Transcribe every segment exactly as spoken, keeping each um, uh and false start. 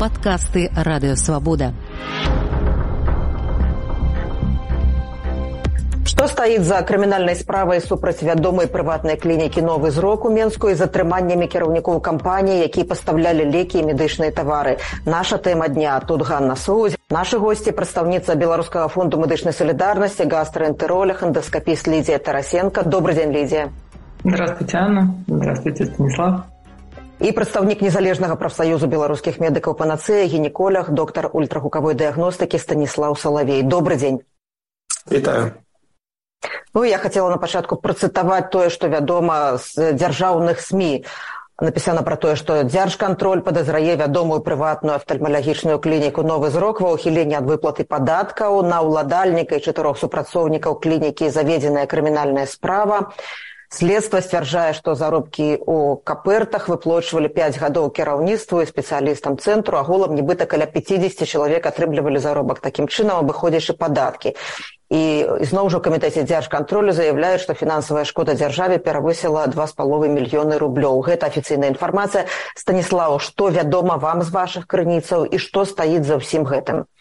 Падкасты Радыёвабода. Што стаіць за крымінальнай справай супраць вядомай прыватнай клінікі «Новы зрок» у Менску і затрыманнямі кіраўнікоў кампаніі, якія пастаўлялі лекі і медычныя тавары? Наша тэма дня. Тут Ганна Соўдзь. Нашы госці — прадстаўніца Беларускага фонду медычнай салідарнасці, гастраэнтэролог, эндоскапіст Лідія Тарасенко. Добрый день, Лідія. Здравствуйте, Анна. Здравствуйте, Станислав. І прадстаўнік незалежнага прафсаюзу беларускіх медыкаў «Панацэя», гінеколог, доктар ультрагукавой дыягностыкі Станіслаў Салавей. Добрый день. Вітаю. Ну, я хацела на пачатку працытаваць тое, што вядома з дзяржаўных СМІ. Напісана пра тое, што дзяржкантроль падазрае вядомую прыватную афтальмалагічную клініку «Новы зрок» ва ўхіленні ад выплаты падаткаў. На ўладальніка і чатырох супрацоўнікаў клінікі заведзеная крымінальная справа. Следства сцвярджае, што заробкі ў капэртах выплачвалі пяць гадоў кіраўніцтву і спецыялістам цэнтру, агулам нібыта каля пяцьдзесят чалавек атрымлівалі заробак такім чынам, абыходзячы падаткі. І зноў жа ў камітэце дзяржкантролю заяўляюць, што фінансавая шкода дзяржаве перавысіла два з паловай мільёны рублёў. Гэта афіцыйная інфармацыя. Станіслаў, што вядома вам з вашых крыніцаў і што стаіць за ўсім гэтым?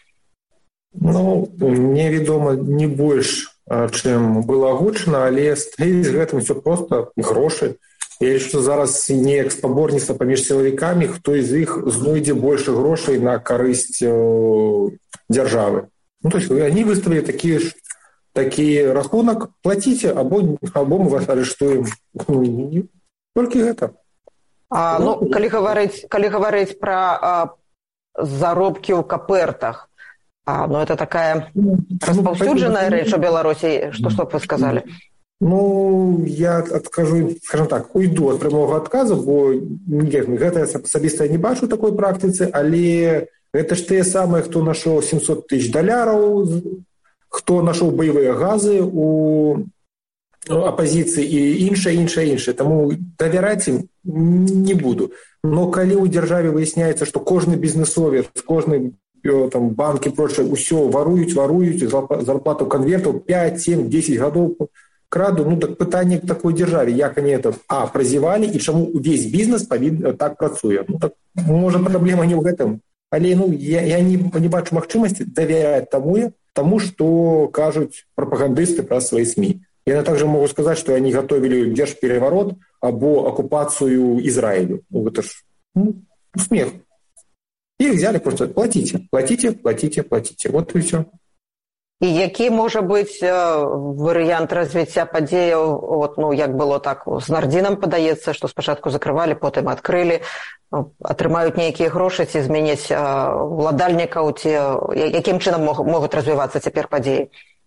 Ну, мне вядома не больш, чым было агучана, але стаіць з гэтым все проста грошы. Я лічу, што зараз неяк спаборніцтва паміж сілавікамі, хто з іх знойдзе больше грошай на карысць дзяржавы. Ну, то есть они выставили такие ж такі рахунак, плаціце, або, або мы вас арыштуем. Толькі гэта. А, ну, калі гаварыць, калі гаварыць пра а, заробкі ў капертах, а, ну, это такая распаўсюджаная ну, рэч у Беларусі. Што, што б вы сказалі? Ну, я адкажу, скажем так, уйду ад прямога адказу, бо гэта асабіста я не бачу такой практыцы, але гэта ж тыя самыя, хто нашоў сямьсот тысяч даляраў, хто нашоў баявыя газы у апазіцыі і іншае, іншае, іншае. Таму давяраць ім не буду. Но калі ў дзяржаве выясняецца, што кожны бізнесовец, кожны там, банк і прочее, усё варуюць, варуюць, зарплату канвертаў пять, семь, десять гадоў краду, ну так пытанне к такой дзяржаве, як они это, а, празявалі і чаму увесь бізнес павінен так працуе. Ну так, можа, праблема не ў гэтым. Але ну, я, я не, не бачу магчымасці давяраць таму, таму, што кажуць прапагандысты пра свае СМІ. Я также могу сказаць, што они готовили дзяржпереворот або акупацыю Ізраілю. Ну, гэта ж ну, смех. Их взяли просто платите, платите, платите, платите. Вот и все. І які можа быць варыянт развіцця падзеяў, от, ну, як было так, з Нардзінам падаецца, што спачатку закрывалі, потым адкрылі, атрымаюць нейкія грошы, ці зменяць уладальнікаў, ці якім чынам могуць развівацца цяпер падзеі?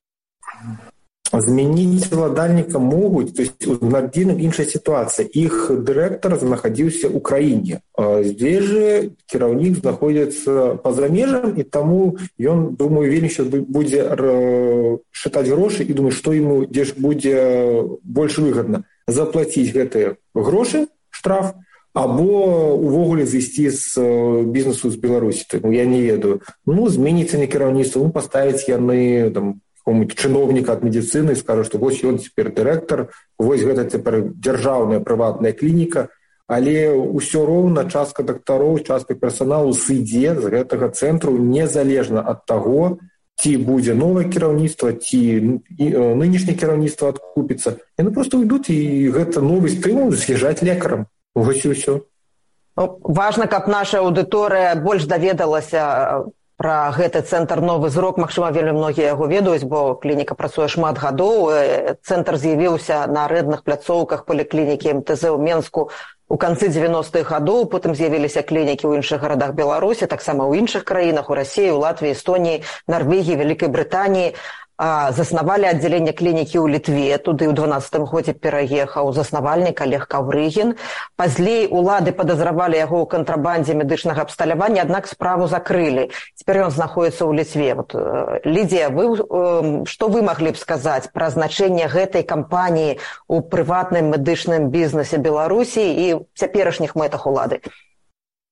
Змяніць уладальніка могуць, то есть у Нардзінах іншая сітуацыя. Іх дырэктар знаходзіўся ў краіне. Здесь же кіраўнік знаходзіцца па-за межам, і таму ён, думаю, вельмі сейчас будзе шытаць грошы і думаю, што яму дзе ж будзе больш выгадна заплаціць гэтыя грошы, штраф, або увогуле зайсці з бізнесу з Беларусі. Ну, я не ведаю. Ну, зменіцца не кіраўніцтва, ну, паставіць яны там какого-нибудь чиновника от медицины и скажут, что вот он теперь директор, вот это теперь державная приватная клиника, але ўсё роўна частка дактароў, частка персоналу сыдзе з гэтага цэнтру незалежна ад таго, ці будзе новае кіраўніцтва, ці нынешняе кіраўніцтва адкупіцца. Яны просто уйдуць, і гэта новы стымул з'язджаць лекарам. Вось і ўсё. Важна, каб наша аўдыторыя больш даведалася пра гэты цэнтр «Новы зрок». Магчыма, вельмі многія яго ведаюць, бо клініка працуе шмат гадоў. Цэнтр з'явіўся на арэндных пляцоўках паліклінікі эм тэ зэ ў Менску у канцы дзевяностых гадоў, потым з'явіліся клінікі ў іншых гарадах Беларусі, таксама ў іншых краінах, у Расіі, у Латвіі, Эстоніі, Нарвегіі, Вялікай Брытаніі. Заснавалі аддзяленне клінікі ў Літве, туды ў дванаццатым годзе пераехаў заснавальнік Олег Каўрыгін. Пазней улады падазравалі яго ў кантрабандзе медычнага абсталявання, аднак справу закрылі. Цяпер ён знаходзіцца ў Літве. Вот, Лідія, вы, што вы маглі б сказаць пра значэнне гэтай кампаніі ў прыватным медычным бізнесе Беларусі і цяперашніх мэтах улады?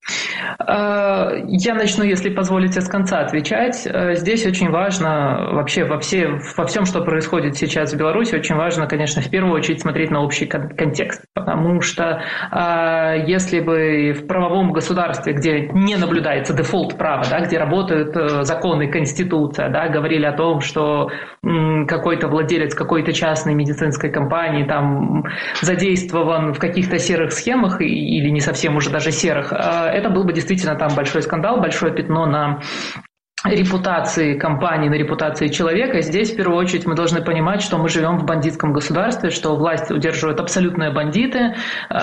Я начну, если позволите, с конца отвечать. Здесь очень важно вообще во, все, во всем, что происходит сейчас в Беларуси, очень важно, конечно, в первую очередь смотреть на общий контекст. Потому что если бы в правовом государстве, где не наблюдается дефолт права, да, где работают законы, конституция, да, говорили о том, что какой-то владелец какой-то частной медицинской компании там задействован в каких-то серых схемах или не совсем уже даже серых, это был бы действительно там большой скандал, большое пятно на репутации компании, на репутации человека. Здесь, в первую очередь, мы должны понимать, что мы живем в бандитском государстве, что власть удерживают абсолютные бандиты,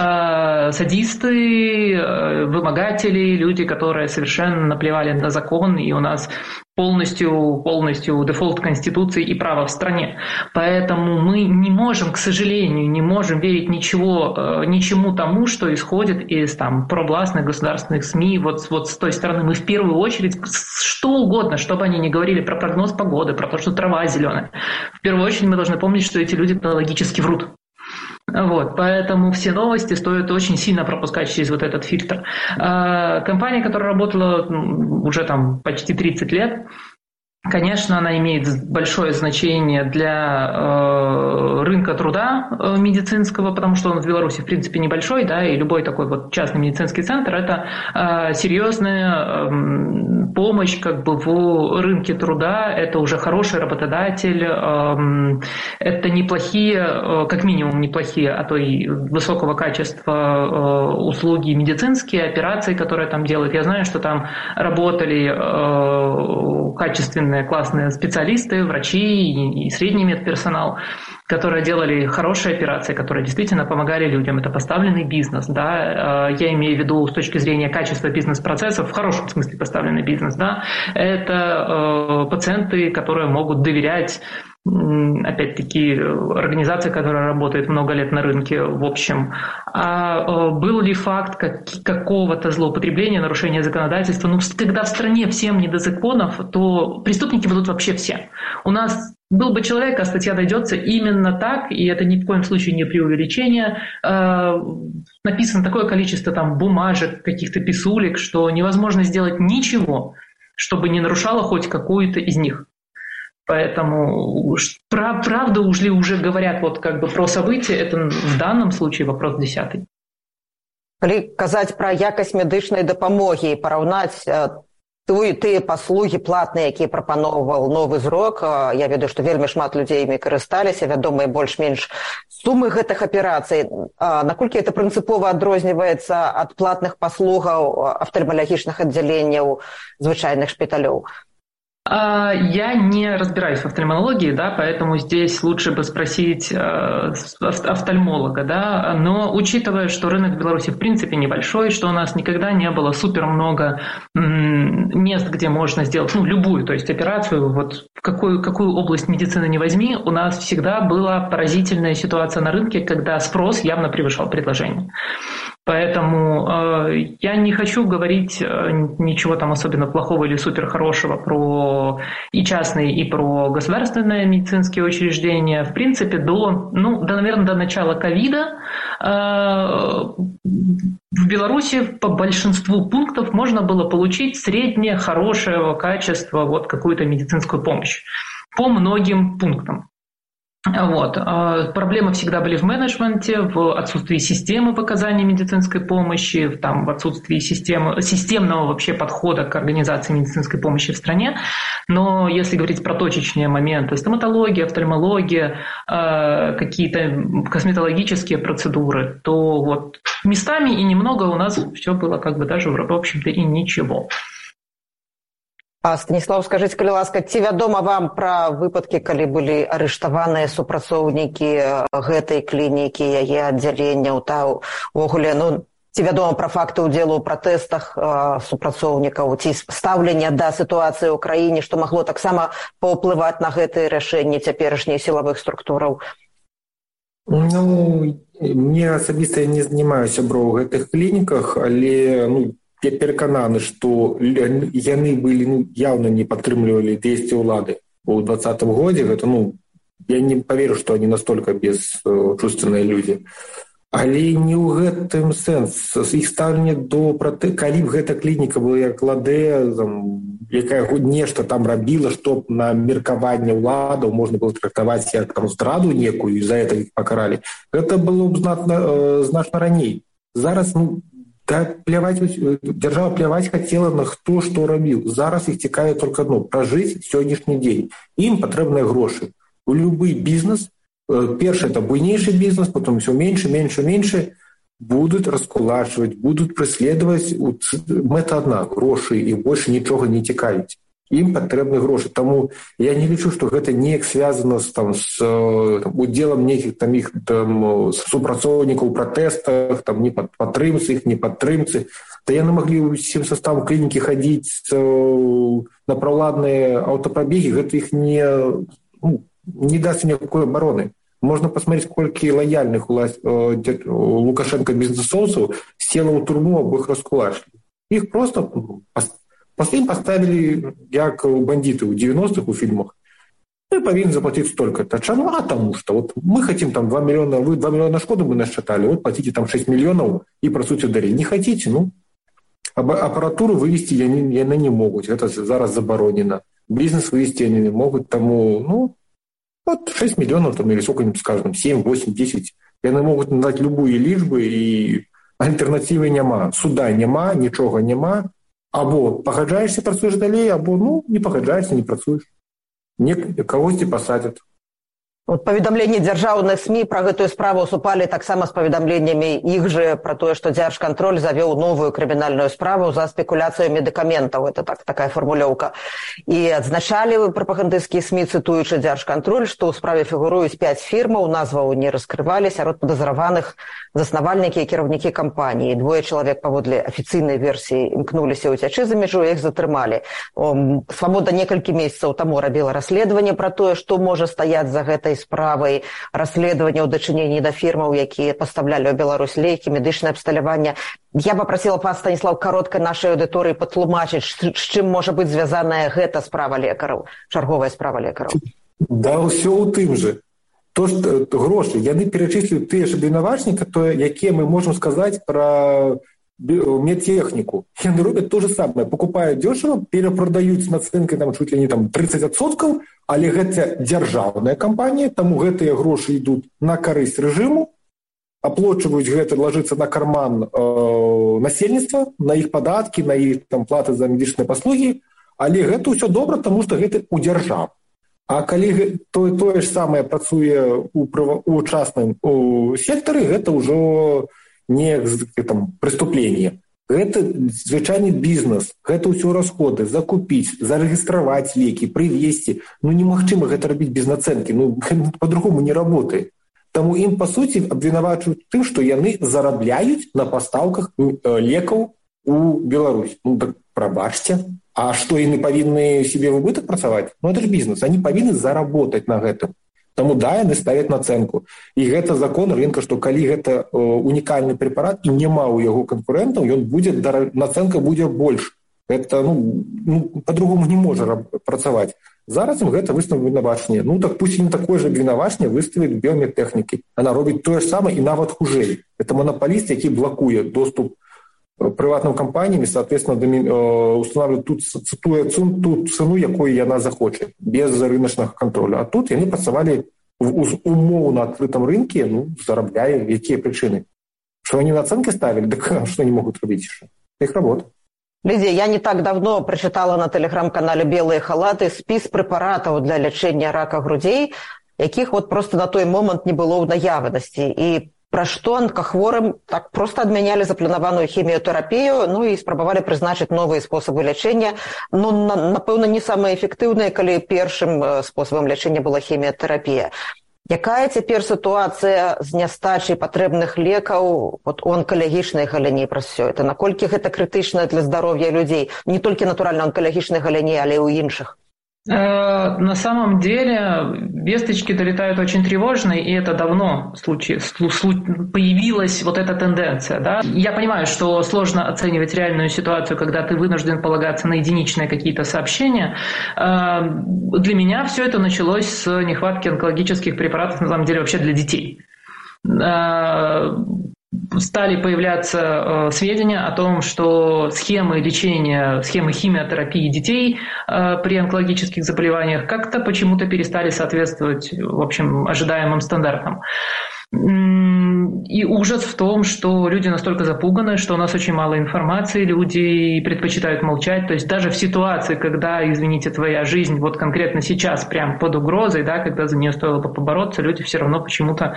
э, садисты, э, вымогатели, люди, которые совершенно наплевали на закон, и у нас полностью, полностью дефолт Конституции и права в стране. Поэтому мы не можем, к сожалению, не можем верить ничего, ничему тому, что исходит из там, провластных государственных СМИ. Вот, вот с той стороны мы в первую очередь, что угодно, что бы они ни говорили про прогноз погоды, про то, что трава зеленая, в первую очередь мы должны помнить, что эти люди патологически врут. Вот, поэтому все новости стоит очень сильно пропускать через вот этот фильтр. Компания, которая работала уже там почти тридцать лет, конечно, она имеет большое значение для э, рынка труда э, медицинского, потому что он в Беларуси, в принципе, небольшой, да, и любой такой вот частный медицинский центр – это э, серьезная э, помощь как бы в рынке труда, это уже хороший работодатель, э, это неплохие, э, как минимум неплохие, а то и высокого качества э, услуги медицинские, операции, которые там делают. Я знаю, что там работали э, качественные классные специалисты, врачи и, и средний медперсонал, которые делали хорошие операции, которые действительно помогали людям. Это поставленный бизнес, да. Я имею в виду с точки зрения качества бизнес-процессов, в хорошем смысле поставленный бизнес, да. Это э, пациенты, которые могут доверять, опять-таки, организация, которая работает много лет на рынке, в общем. А был ли факт как, какого-то злоупотребления, нарушения законодательства? Ну, когда в стране всем не до законов, то преступники будут вообще все. У нас был бы человек, а статья дойдется именно так, и это ни в коем случае не преувеличение. Э, написано такое количество там бумажек, каких-то писулек, что невозможно сделать ничего, чтобы не нарушало хоть какую-то из них. Поэтому прав, правда уж ли уже говорят вот как бы про события, это в данном случае вопрос десятый. Калі казаць пра якасць медычнай дапамогі і параўнаць тыя ты паслугі платныя, якія прапаноўваў новы зрок, я ведаю, што вельмі шмат людзей імі карысталіся, вядома, і больш-менш сумы гэтых аперацый. Наколькі это прынцыпова адрозніваецца ад платных паслугаў афтальмалагічных аддзяленняў звычайных шпіталёў? Я не разбираюсь в офтальмологии, да, поэтому здесь лучше бы спросить э, офтальмолога, да, но учитывая, что рынок в Беларуси в принципе небольшой, что у нас никогда не было супер много м- мест, где можно сделать, ну, любую, то есть операцию, вот в какую, какую область медицины не возьми, у нас всегда была поразительная ситуация на рынке, когда спрос явно превышал предложение. Поэтому э, я не хочу говорить э, ничего там особенно плохого или супер хорошего про и частные, и про государственные медицинские учреждения. В принципе, до, ну, до, наверное, до начала ковида э, в Беларуси по большинству пунктов можно было получить среднее хорошего качества вот какую-то медицинскую помощь по многим пунктам. Вот. Проблемы всегда были в менеджменте, в отсутствии системы в оказании медицинской помощи, там, в отсутствии системы, системного вообще подхода к организации медицинской помощи в стране. Но если говорить про точечные моменты, стоматология, офтальмология, какие-то косметологические процедуры, то вот местами и немного у нас все было как бы даже, в общем-то, и ничего. А, Станіслаў, скажыце, калі ласка, ці вядома вам пра выпадкі, калі былі арыштаваныя супрацоўнікі гэтай клінікі, яе аддзяленняў, та ўвогуле, ну, ці вядома пра факты ўдзелу ў пратэстах э, супрацоўнікаў, ці стаўлення да сітуацыі ў краіне, што магло таксама паўплываць на гэтыя рашэнні цяперашніх сілавых структураў? Ну, мне асабіста не занимаюся бро ў гэтых клініках, але, ну, я перакананы, што яны былі, ну, явно не падтрымлівалі дзействі ўлады ў двадцатым годзе. Гэта, ну, я не поверю, што они настолько бесчувственные люди. Але не ў гэтым сэнс. Іх стаўленне до пратэзаў, калі б гэта клініка была як ладэ, якая нешта там рабіла, што на меркаванне ўладаў можна было трактаваць як там здраду некую, і за гэта іх пакаралі, гэта было б значна, значна раней. Зараз ну, да, пляваць, дзяржава пляваць хацела на хто што рабіў. Зараз іх цікавіць толькі адно – пражыць сённяшні дзень. Ім патрэбныя грошы. У любы бізнес, першы это буйнейшы бізнес, потом все меньше, меньше, меньше, будут раскулачивать, будут преследовать. Мэта одна – грошы, і больше нічога не цікавіць. Ім патрэбны грошы. Таму я не лічу, што гэта неяк звязана з, там, з там, удзелам нейкіх там, іх там, супрацоўнікаў у пратэстах, там, не падтрымцы іх, не падтрымцы. Да яны маглі ўсім составам клінікі хадзіць на праўладныя аўтапрабегі, гэта іх не, ну, не даст ніякой абароны. Можно посмотреть, колькі лояльных у Лукашенко бизнесовцев села ў турму, або іх раскулачили. Их просто после им поставили, как бандиты у девяностых у фильмах. Вы повинны заплатить столько-то. Чему? А тому что вот мы хотим там два миллиона, вы два миллиона шкоды мы насчитали, вот платите там шесть миллионов и просуйте дарить. Не хотите, ну, аппаратуру вывести они, они не могут, это зараз заборонено. Бизнес вывести они не могут, тому, ну, вот шесть миллионов там, или сколько-нибудь, скажем, семь, восемь, десять. И они могут надать любые лишбы, и альтернативы нема. Суда нема, ничего нема. Або пагаджаешься, працуешь далей, або ну, не пагаджаешься, не працуешь. Не, кагосьці пасадят. Вот паведамленні дзяржаўных СМІ пра гэтую справу супалі таксама з паведамленнямі іх жа пра тое, што дзяржкантроль завёў новую крымінальную справу за спекуляцыю медыкаментаў. Это так, такая фармулёўка. І адзначалі прапагандысцкія СМІ, цытуючы дзяржкантроль, што ў справе фігуруюць пяць фірмаў, назваў не раскрывалі, сярод падазраваных заснавальнікі і кіраўнікі кампаніі. Двое чалавек паводле афіцыйнай версіі імкнуліся ўцячы за мяжу, іх затрымалі. Свабода некалькі месяцаў таму рабіла расследаванне пра тое, што можа стаяць за гэтай справай, расследавання ў дачыненні да фірмаў, якія пастаўлялі ў Беларусь лекі, медычнае абсталяванне. Я папрасіла пан Станіслав каротка нашай аўдыторыі патлумачыць, з чым можа быць звязаная гэта справа лекараў, чарговая справа лекараў. Да, ўсё ў тым же. То, што грошы, яны перачыслілі тыя ж абвінавачнікі, якія мы можам сказаць пра медтехнику. Яны робят то же самое. Покупают дешево, перепродают с наценкой там, чуть ли не там, тридцать процентов, але гэта дзяржаўная кампанія, таму гэтыя грошы ідуць на карысць рэжыму, аплочваюць гэта, ложится на карман э, насельніцтва, на іх падаткі, на іх там, платы за медычныя паслугі, але гэта ўсё добра, таму што гэта ў дзяржаву. А калі тое, тое ж самае працуе ў, у частным у сектары, гэта ўжо не там, преступление. Это звычайны бізнес, гэта ўсё расходы, закупіць, зарэгістраваць лекі, прывезці. Ну, немагчыма гэта рабіць без нацэнкі, ну, по-другому не работает. Таму ім, па суці, абвінавачваюць тым, што яны зарабляюць на пастаўках лекаў у Беларусь. Ну, так прабачце. А што, яны павінны себе в убытак працаваць? Ну, это ж бізнес, они павінны заработаць на гэтым. Таму да, яны ставяць нацэнку. І гэта закон рынка, што калі гэта э, унікальны прэпарат і няма ў яго канкурэнтаў, ён будзе, нацэнка будзе больш. Гэта, ну, ну, па-другому не можа працаваць. Зараз ім гэта выставіць абвінавачанне. Ну, так пусть не такое ж абвінавачанне выставіць біометэхнікі. Яна робіць тое ж самае і нават хужэй. Это монополіст, які блакуе доступ прыватным кампаніям, соответственно, устанавливает тут, цитуе ту цену, якую яна захоче, без рыночнага контроля. А тут яны працавалі умоўна на адкрытым рынке, ну, зарабляя, якія прычыны. Што они нацэнкі ставілі, так што не могуць рабіць яшчэ? Іх работа. Лідія, я не так давно прачытала на тэлеграм-канале «Белыя халаты» спіс прэпаратаў для лячэння рака грудзей, якіх вот просто на той момант не было ў наявнасці. І пра што онкахворым так проста адмянялі запланаваную хіміятэрапію, ну і спрабавалі прызначыць новыя спосабы лячэння. Ну, на, напэўна, не самыя эфектыўныя, калі першым спосабам лячэння была хіміятэрапія. Якая цяпер сітуацыя з нястачай патрэбных лекаў вот, у онкалагічнай галіне праз усё это? Наколькі гэта крытычна для здароўя людзей? Не толькі, натуральна, онкалагічнай галіне, але і ў іншых. На самом деле весточки долетают очень тревожные, и это давно случай, появилась вот эта тенденция. Да? Я понимаю, что сложно оценивать реальную ситуацию, когда ты вынужден полагаться на единичные какие-то сообщения. Для меня все это началось с нехватки онкологических препаратов, на самом деле, вообще для детей. стали появляться сведения о том, что схемы лечения, схемы химиотерапии детей при онкологических заболеваниях как-то почему-то перестали соответствовать, в общем, ожидаемым стандартам. И ужас в том, что люди настолько запуганы, что у нас очень мало информации, люди предпочитают молчать. То есть даже в ситуации, когда, извините, твоя жизнь вот конкретно сейчас прям под угрозой, да, когда за нее стоило бы побороться, люди все равно почему-то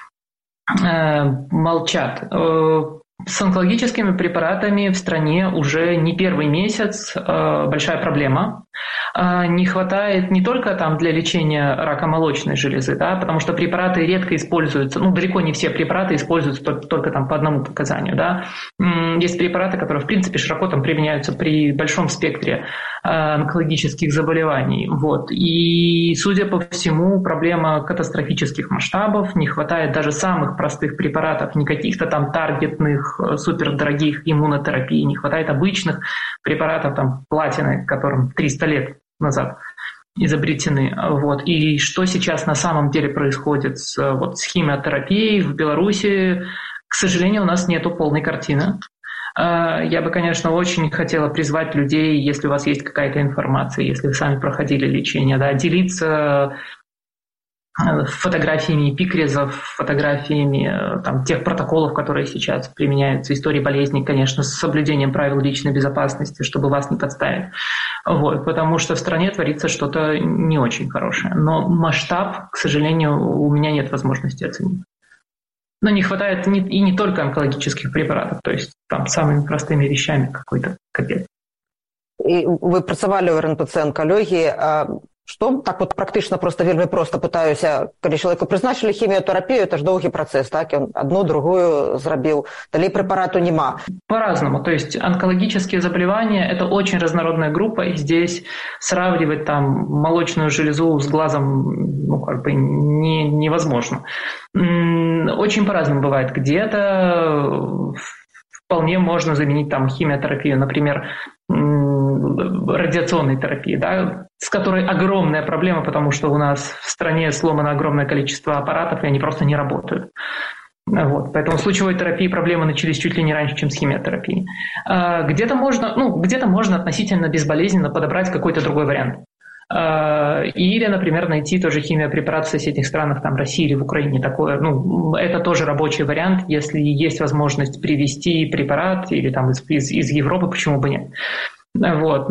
э, молчат. С онкологическими препаратами в стране уже не первый месяц э, большая проблема. Э, не хватает не только там для лечения рака молочной железы, да, потому что препараты редко используются, ну, далеко не все препараты используются только, только там по одному показанию, да. Есть препараты, которые, в принципе, широко там применяются при большом спектре э, онкологических заболеваний. Вот. И, судя по всему, проблема катастрофических масштабов, не хватает даже самых простых препаратов, не каких-то там таргетных, супердорогих иммунотерапий, не хватает обычных препаратов, там, платины, которым триста лет назад изобретены. Вот. И что сейчас на самом деле происходит с, вот, с химиотерапией в Беларуси, к сожалению, у нас нету полной картины. Я бы, конечно, очень хотела призвать людей, если у вас есть какая-то информация, если вы сами проходили лечение, да, делиться фотографиями эпикризов, фотографиями там, тех протоколов, которые сейчас применяются, истории болезней, конечно, с соблюдением правил личной безопасности, чтобы вас не подставить. Вот, потому что в стране творится что-то не очень хорошее. Но масштаб, к сожалению, у меня нет возможности оценить. Но не хватает не, и не только онкологических препаратов, то есть там самыми простыми вещами какой-то капец. И вы працавалі ў эр эн пэ цэ онкологии, а что так вот практично, просто вельмі просто пытаюся, калі человеку прызначылі хіміятэрапію, это ж доўгі працэс, так, он одну, другую зрабіў, далей препарату нема. По-разному, то есть онкологические заболевания – это очень разнородная группа, и здесь сравнивать там молочную железу с глазом, ну, как бы не, невозможно. Очень по-разному бывает. Где-то вполне можно заменить там химиотерапию, например, радиационной терапии, да, с которой огромная проблема, потому что у нас в стране сломано огромное количество аппаратов, и они просто не работают. Вот. Поэтому с лучевой терапией проблемы начались чуть ли не раньше, чем с химиотерапией. Где-то можно, ну, где-то можно относительно безболезненно подобрать какой-то другой вариант. Или, например, найти тоже химиопрепарат в соседних странах, там, России или в Украине. Такое, ну, это тоже рабочий вариант, если есть возможность привезти препарат или там из, из, из Европы, почему бы нет. Вот.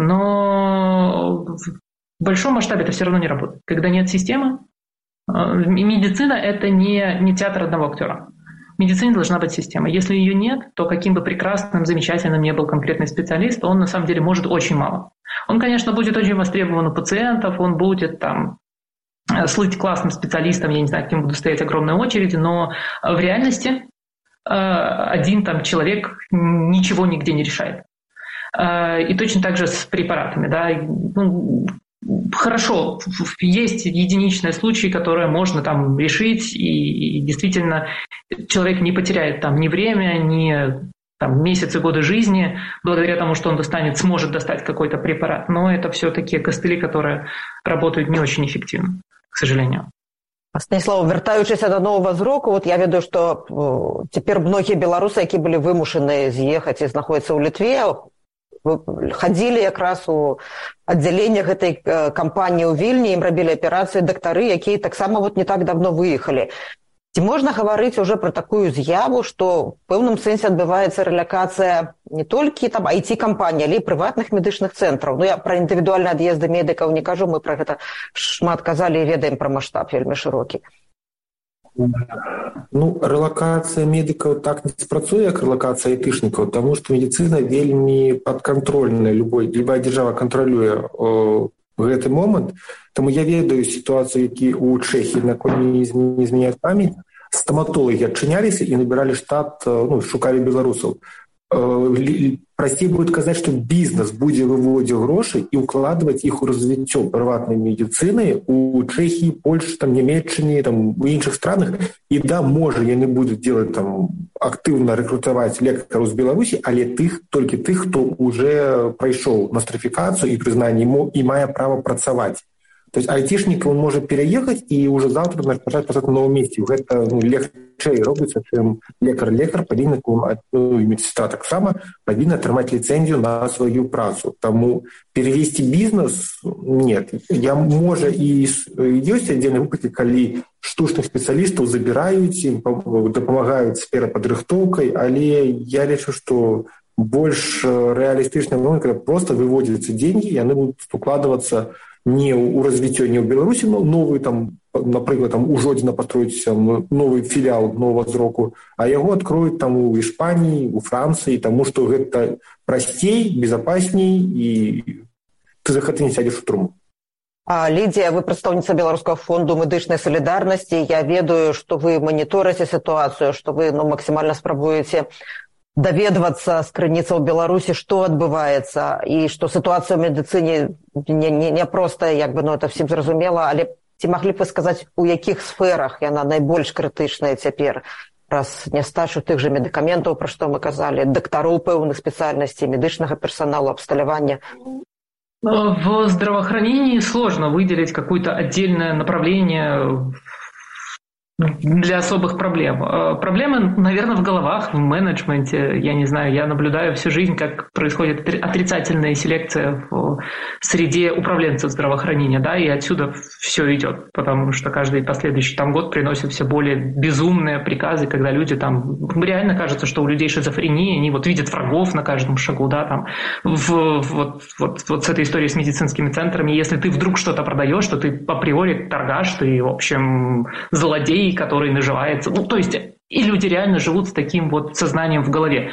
Но в большом масштабе это все равно не работает. Когда нет системы, медицина – это не, не театр одного актера. В медицине должна быть система. Если ее нет, то каким бы прекрасным, замечательным ни был конкретный специалист, он на самом деле может очень мало. Он, конечно, будет очень востребован у пациентов, он будет там слыть классным специалистом, я не знаю, к нему будут стоять огромные очереди, но в реальности один там человек ничего нигде не решает. И точно так же с препаратами. Да? Ну, хорошо, есть единичные случаи, которые можно там решить, и, и действительно человек не потеряет там ни время, ни там, месяцы, годы жизни, благодаря тому, что он достанет, сможет достать какой-то препарат. Но это все такие костыли, которые работают не очень эффективно, к сожалению. Станіслав, вяртаючыся да новага зроку, вот я ведаю, што цяпер многія беларусы, якія былі вымушаны з'ехаць і знаходзяцца ў Літве, хадзілі якраз у аддзяленне гэтай кампаніі ў Вільні, ім рабілі аперацыі дактары, якія таксама вот не так давно выехалі. Ці можна гаварыць уже пра такую з'яву, што ў пэўным сэнсе адбываецца рэлакацыя не толькі там ай ти-кампаній, але і прыватных медычных цэнтраў. Ну, я пра індывідуальныя ад'езды медыкаў не кажу, мы пра гэта шмат казалі і ведаем пра маштаб вельмі шырокі. Ну, рэлакацыя медыкаў так не спрацуе, як рэлакацыя айтышнікаў, таму што медыцына вельмі падкантрольная, любой, любая дзяржава кантралюе о, гэты момант. Таму я ведаю сітуацыю, які ў Чэхіі, наколькі не змяняюць памяць, стаматолагі адчыняліся і набіралі штат, ну, шукалі беларусаў. Прасцей будет казаць, што бізнес будзе выводзіць грошы і ўкладваць іх у развіццё прыватнай медыцыны у Чэхіі, Польшы, там, Нямецчыне, там, у іншых странах. І да, можа, яны будуць делать там актыўна рэкрутаваць лекараў з Беларусі, але тых, толькі тых, хто уже прайшоў нострыфікацыю і прызнанне і мае права працаваць То есть айтишник, он может переехать и уже завтра начать писать на новом месте. Это ну, легче робиться, чем лекар-лекар повинен, ну, и медсестра так само, повинна атрымаць лицензию на свою працу. Тому перевести бизнес нет. Я, может, и есть отдельные выпадки, когда штучных специалистов забирают, им помогают с перападрыхтоўкай, але я лечу, что больше реалистичная момент, когда просто выводятся деньги, и они будут укладываться не у развіццё не ў Беларусі, но новый там, напрыклад, там у Жодзіна пастроіць новый філіал новага зроку, а яго адкроюць там у Іспаніі, у Францыі, таму што гэта прасцей, безопасней і ты за гэта не сядзеш у труму. А, Лідія, вы прадстаўніца Беларускага фонду медычнай салідарнасці. Я ведаю, што вы маніторыце сітуацыю, што вы ну, максімальна спрабуеце даведвацца з крыніцаў Беларусі, што адбываецца, і што сітуацыя ў медыцыне не, не, не проста, як бы, ну, это всім зразумела, але ці маглі б вы сказаць, у якіх сферах яна найбольш крытычная цяпер, раз нястачу тых жа медыкаментаў, пра што мы казалі, дактароў пэўных спецыяльнасцей, медычнага персоналу, абсталявання? В здравоохранении сложно выделить какое-то отдельное направление для особых проблем. Проблемы, наверное, в головах, в менеджменте. Я не знаю, я наблюдаю всю жизнь, как происходит отрицательная селекция в среде управленцев здравоохранения, да, и отсюда все идет, потому что каждый последующий там год приносит все более безумные приказы, когда люди там, реально кажется, что у людей шизофрения, они вот видят врагов на каждом шагу, да, там, в, вот, вот, вот с этой историей с медицинскими центрами, если ты вдруг что-то продаешь, то ты априори торгаш, ты, в общем, злодей, который наживается. Ну, то есть, и люди реально живут с таким вот сознанием в голове.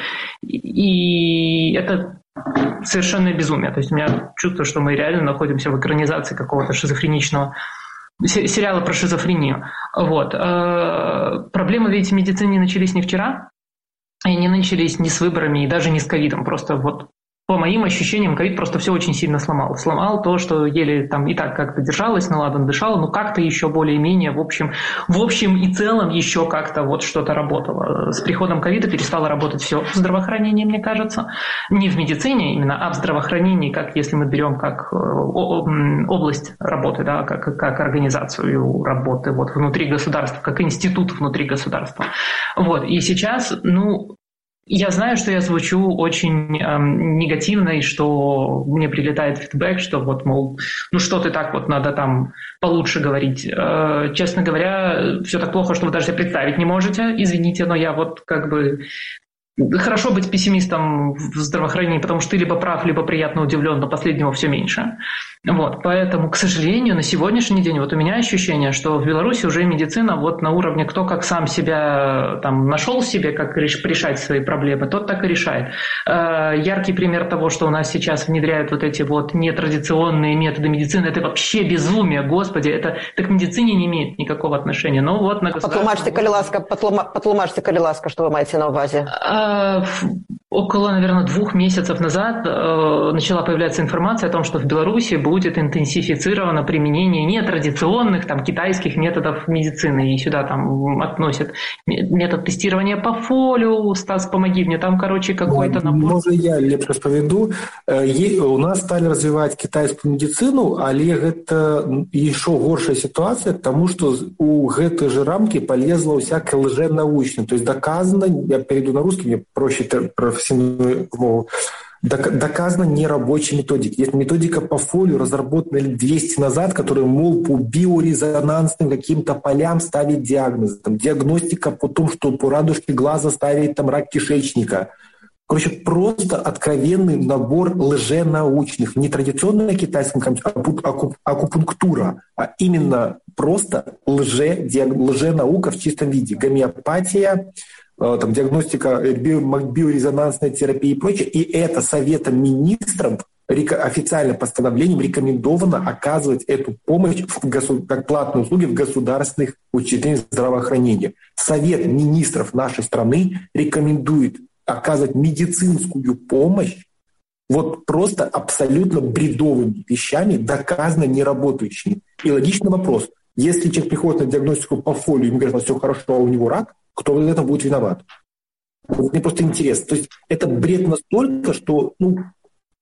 И это совершенное безумие. То есть у меня чувство, что мы реально находимся в экранизации какого-то шизофреничного сериала про шизофрению. Вот. Проблемы ведь в медицине начались не вчера, и не начались ни с выборами, и даже не с ковидом. Просто вот по моим ощущениям, ковид просто все очень сильно сломал. Сломал то, что еле там и так как-то держалось, на ладан дышало, но как-то еще более-менее, в общем, в общем и целом еще как-то вот что-то работало. С приходом ковида перестало работать все в здравоохранении, мне кажется. Не в медицине именно, а в здравоохранении, как если мы берем как область работы, да, как, как организацию работы вот, внутри государства, как институт внутри государства. Вот. И сейчас, ну, я знаю, что я звучу очень э, негативно, и что мне прилетает фидбэк, что вот, мол, ну что ты так вот, надо там получше говорить. Э, честно говоря, все так плохо, что вы даже себе представить не можете, извините, но я вот как бы... Хорошо быть пессимистом в здравоохранении, потому что ты либо прав, либо приятно удивлен, но последнего все меньше. Вот, поэтому, к сожалению, на сегодняшний день вот у меня ощущение, что в Беларуси уже медицина вот на уровне кто как сам себя там нашел себе, как решать свои проблемы, тот так и решает. Яркий пример того, что у нас сейчас внедряют вот эти вот нетрадиционные методы медицины, это вообще безумие, господи, это, это к медицине не имеет никакого отношения. Но вот на Патлумачьте, коли ласка, патлумачьте, коли ласка, что вы маете на увазе? Около, наверное, двух месяцев назад э, начала появляться информация о том, что в Беларуси будет интенсифицировано применение нетрадиционных там, китайских методов медицины. И сюда там относят метод тестирования по фолио. Стас, помоги мне, там, короче, какой-то набор. Может, я лепш распавяду. У нас стали развивать китайскую медицину, але это еще горшая ситуация, потому что у гэтай же рамки полезла всякая лженаучная. То есть доказано, я перейду на русский, мне проще профессиональную мову, доказана нерабочая методика. Есть методика по фолио, разработанная лет двести назад, которая, мол, по биорезонансным каким-то полям ставит диагнозы. Там, диагностика по тому, что по радужке глаза ставит там, рак кишечника. Короче, просто откровенный набор лженаучных. Не традиционная китайская акупунктура, а именно просто лже, лженаука в чистом виде. Гомеопатия, там, диагностика, биорезонансная терапия и прочее. И это Советом министров официальным постановлением рекомендовано оказывать эту помощь как платные услуги в государственных учреждениях здравоохранения. Совет министров нашей страны рекомендует оказывать медицинскую помощь вот просто абсолютно бредовыми вещами, доказанно неработающими. И логичный вопрос. Если человек приходит на диагностику по фолио, ему говорят, все хорошо, а у него рак, кто в этом будет виноват? Вот мне просто интересно. То есть это бред настолько, что ну,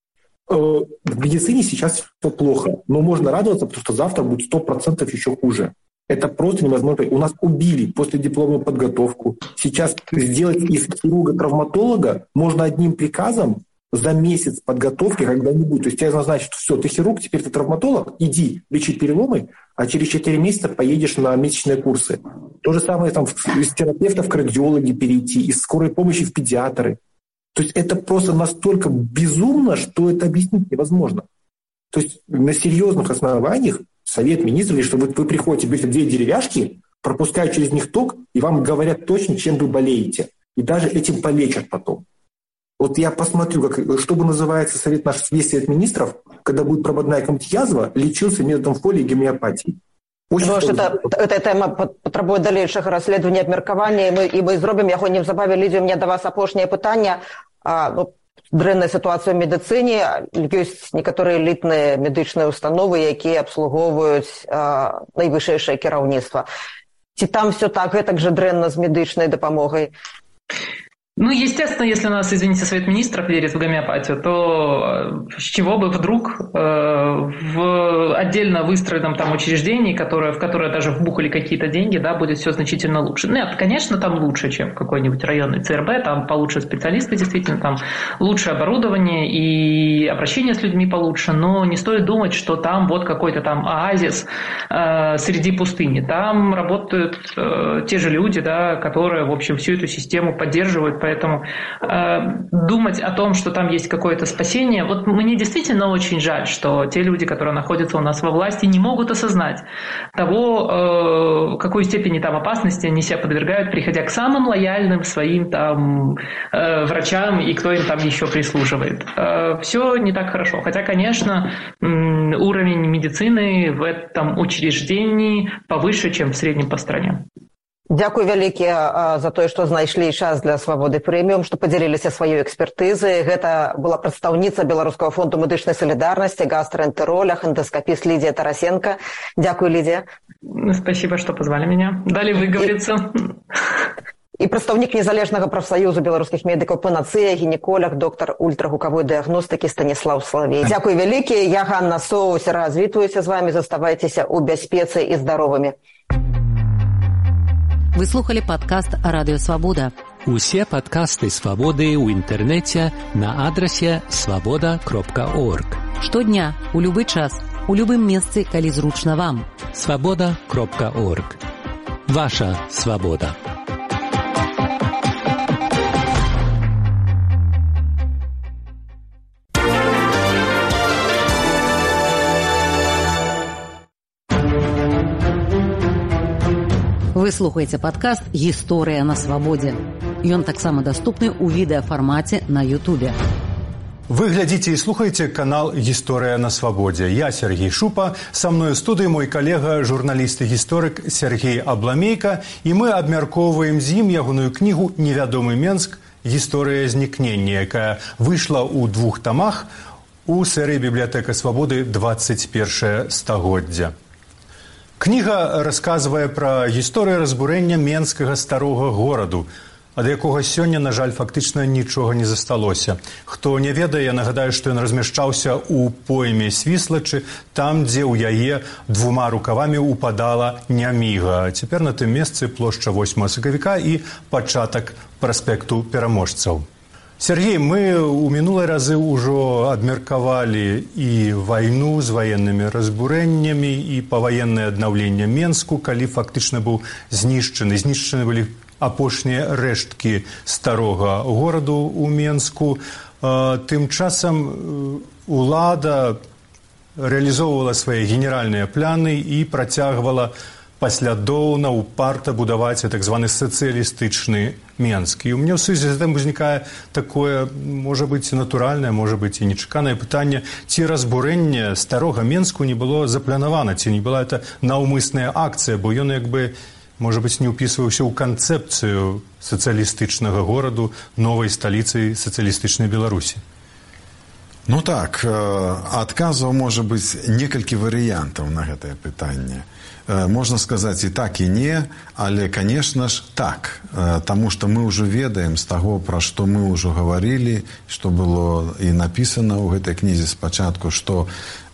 в медицине сейчас все плохо, но можно радоваться, потому что завтра будет сто процентов еще хуже. Это просто невозможно. У нас убили после дипломную подготовку. Сейчас сделать из хирурга-травматолога можно одним приказом за месяц подготовки когда-нибудь. То есть тебя назначат, что все, ты хирург, теперь ты травматолог, иди лечить переломы, а через четыре месяца поедешь на месячные курсы. То же самое там из терапевта в кардиологи перейти, из скорой помощи в педиатры. То есть это просто настолько безумно, что это объяснить невозможно. То есть на серьезных основаниях Совет министров, что вы, вы приходите, берете две деревяшки, пропускают через них ток, и вам говорят точно, чем вы болеете. И даже этим полечат потом. Вот я посмотрю, как, что бы называется совет наш весь Совет министров, когда будет проводная какая-нибудь язва, лечился методом фолии и гомеопатии. Потому что это, эта тема потребує дальнейшего расследования, обмеркования, и мы, и мы зробим яго неўзабаве. Лідзія, у меня до вас апошняе пытанне. А, ну, дрэнная ситуация в медицине. Есть некоторые элитные медычные установы, якія абслугоўваюць а, найвышэйшае кіраўніцтва. Ці там все так, гэтак же дрэнна з медычнай дапамогай? Ну, естественно, если у нас, извините, Совет министров верит в гомеопатию, то с чего бы вдруг э, в отдельно выстроенном там учреждении, которое, в которое даже вбухали какие-то деньги, да, будет все значительно лучше. Нет, конечно, там лучше, чем в какой-нибудь районный ЦРБ, там получше специалисты, действительно, там лучше оборудование и обращение с людьми получше, но не стоит думать, что там вот какой-то там оазис э, среди пустыни. Там работают э, те же люди, да, которые, в общем, всю эту систему поддерживают. Поэтому э, думать о том, что там есть какое-то спасение, вот мне действительно очень жаль, что те люди, которые находятся у нас во власти, не могут осознать того, э, какой степени там опасности они себя подвергают, приходя к самым лояльным своим там э, врачам и кто им там еще прислуживает. Э, все не так хорошо. Хотя, конечно, э, уровень медицины в этом учреждении повыше, чем в среднем по стране. Дзякуй вялікі за тое, што знайшлі час для свабоды прэміум, што падзяліліся сваёй экспертызай. Гэта была прадстаўніца Беларускага фонду медычнай салідарнасці, гастроэнтеролог, эндоскопіст Лидия Тарасенко. Дзякуй, Лидия. Спасибо, что позвали меня. Дали выговориться. І прадстаўнік незалежнага прафсаюзу беларускіх медыкаў панацыя, гінеколог, доктар ультрагукавой дыягностыкі Станіслав Салавей. Дзякуй вялікі. Я Ганна Соус, развітваюся з вами. Заставайцеся ў бяспецы і здаровымі. Вы слухали падкаст «Радыё Свабода». Усе падкасты «Свабоды» ў інтэрнэце на адрасе свабода кропка орг. Штодня, у любы час, у любым месцы, калі зручна вам. свабода кропка орг. Ваша свабода. Вы слухаеце падкаст «Гісторыя на свабодзе». Ён таксама даступны ў відэафармаце на Ютубе. Вы глядзіце і слухаеце канал «Гісторыя на свабодзе». Я Сергей Шупа, са мной у студыі мой калега, журналіст і гісторык Сергей Абламейка, і мы абмяркоўваем з ім ягоную кнігу «Невядомы Менск. Гісторыя знікнення», якая выйшла ў двух тамах у серыі «Бібліятэка свабоды. дваццаць першае стагоддзя». Кніга расказвае пра гісторыю разбурэння Менскага старога гораду, ад якога сёння, на жаль, фактычна нічога не засталося. Хто не ведае, я нагадаю, што ён размяшчаўся ў пойме Свіслачы, там, дзе ў яе двума рукавамі упадала Няміга. Цяпер на тым месцы плошча восьмага сакавіка і пачатак праспекту пераможцаў. Сергей, мы ў мінулыя разы ўжо абмеркавалі і вайну з ваеннымі разбурэннямі, і паваеннае аднаўленне Менску, калі фактычна быў знішчаны. Знішчаны былі апошнія рэшткі старога гораду ў Менску. Тым часам улада рэалізоўвала свае генеральныя планы і працягвала паслядоўна упарта будаваць так званы сацыялістычны Менск. І у мяне ў сувязі з гэтым узнікае такое, можа быць, натуральнае, можа быць, і нечаканае пытанне, ці разбурэнне старога Менску не было запланавана, ці не была это наўмысная акцыя, бо ён як бы, можа быць, не ўпісваўся ў канцэпцыю сацыялістычнага гораду, новай сталіцы сацыялістычнай Беларусі. Ну так, адказаў можа быць некалькі варыянтаў на гэтае пытанне. Можна сказаць і так, і не, але, конечно ж, так. Таму што мы ўжо ведаем з таго, пра што мы ўжо гаварылі, што было і напісана ў гэтай кнізе спачатку, што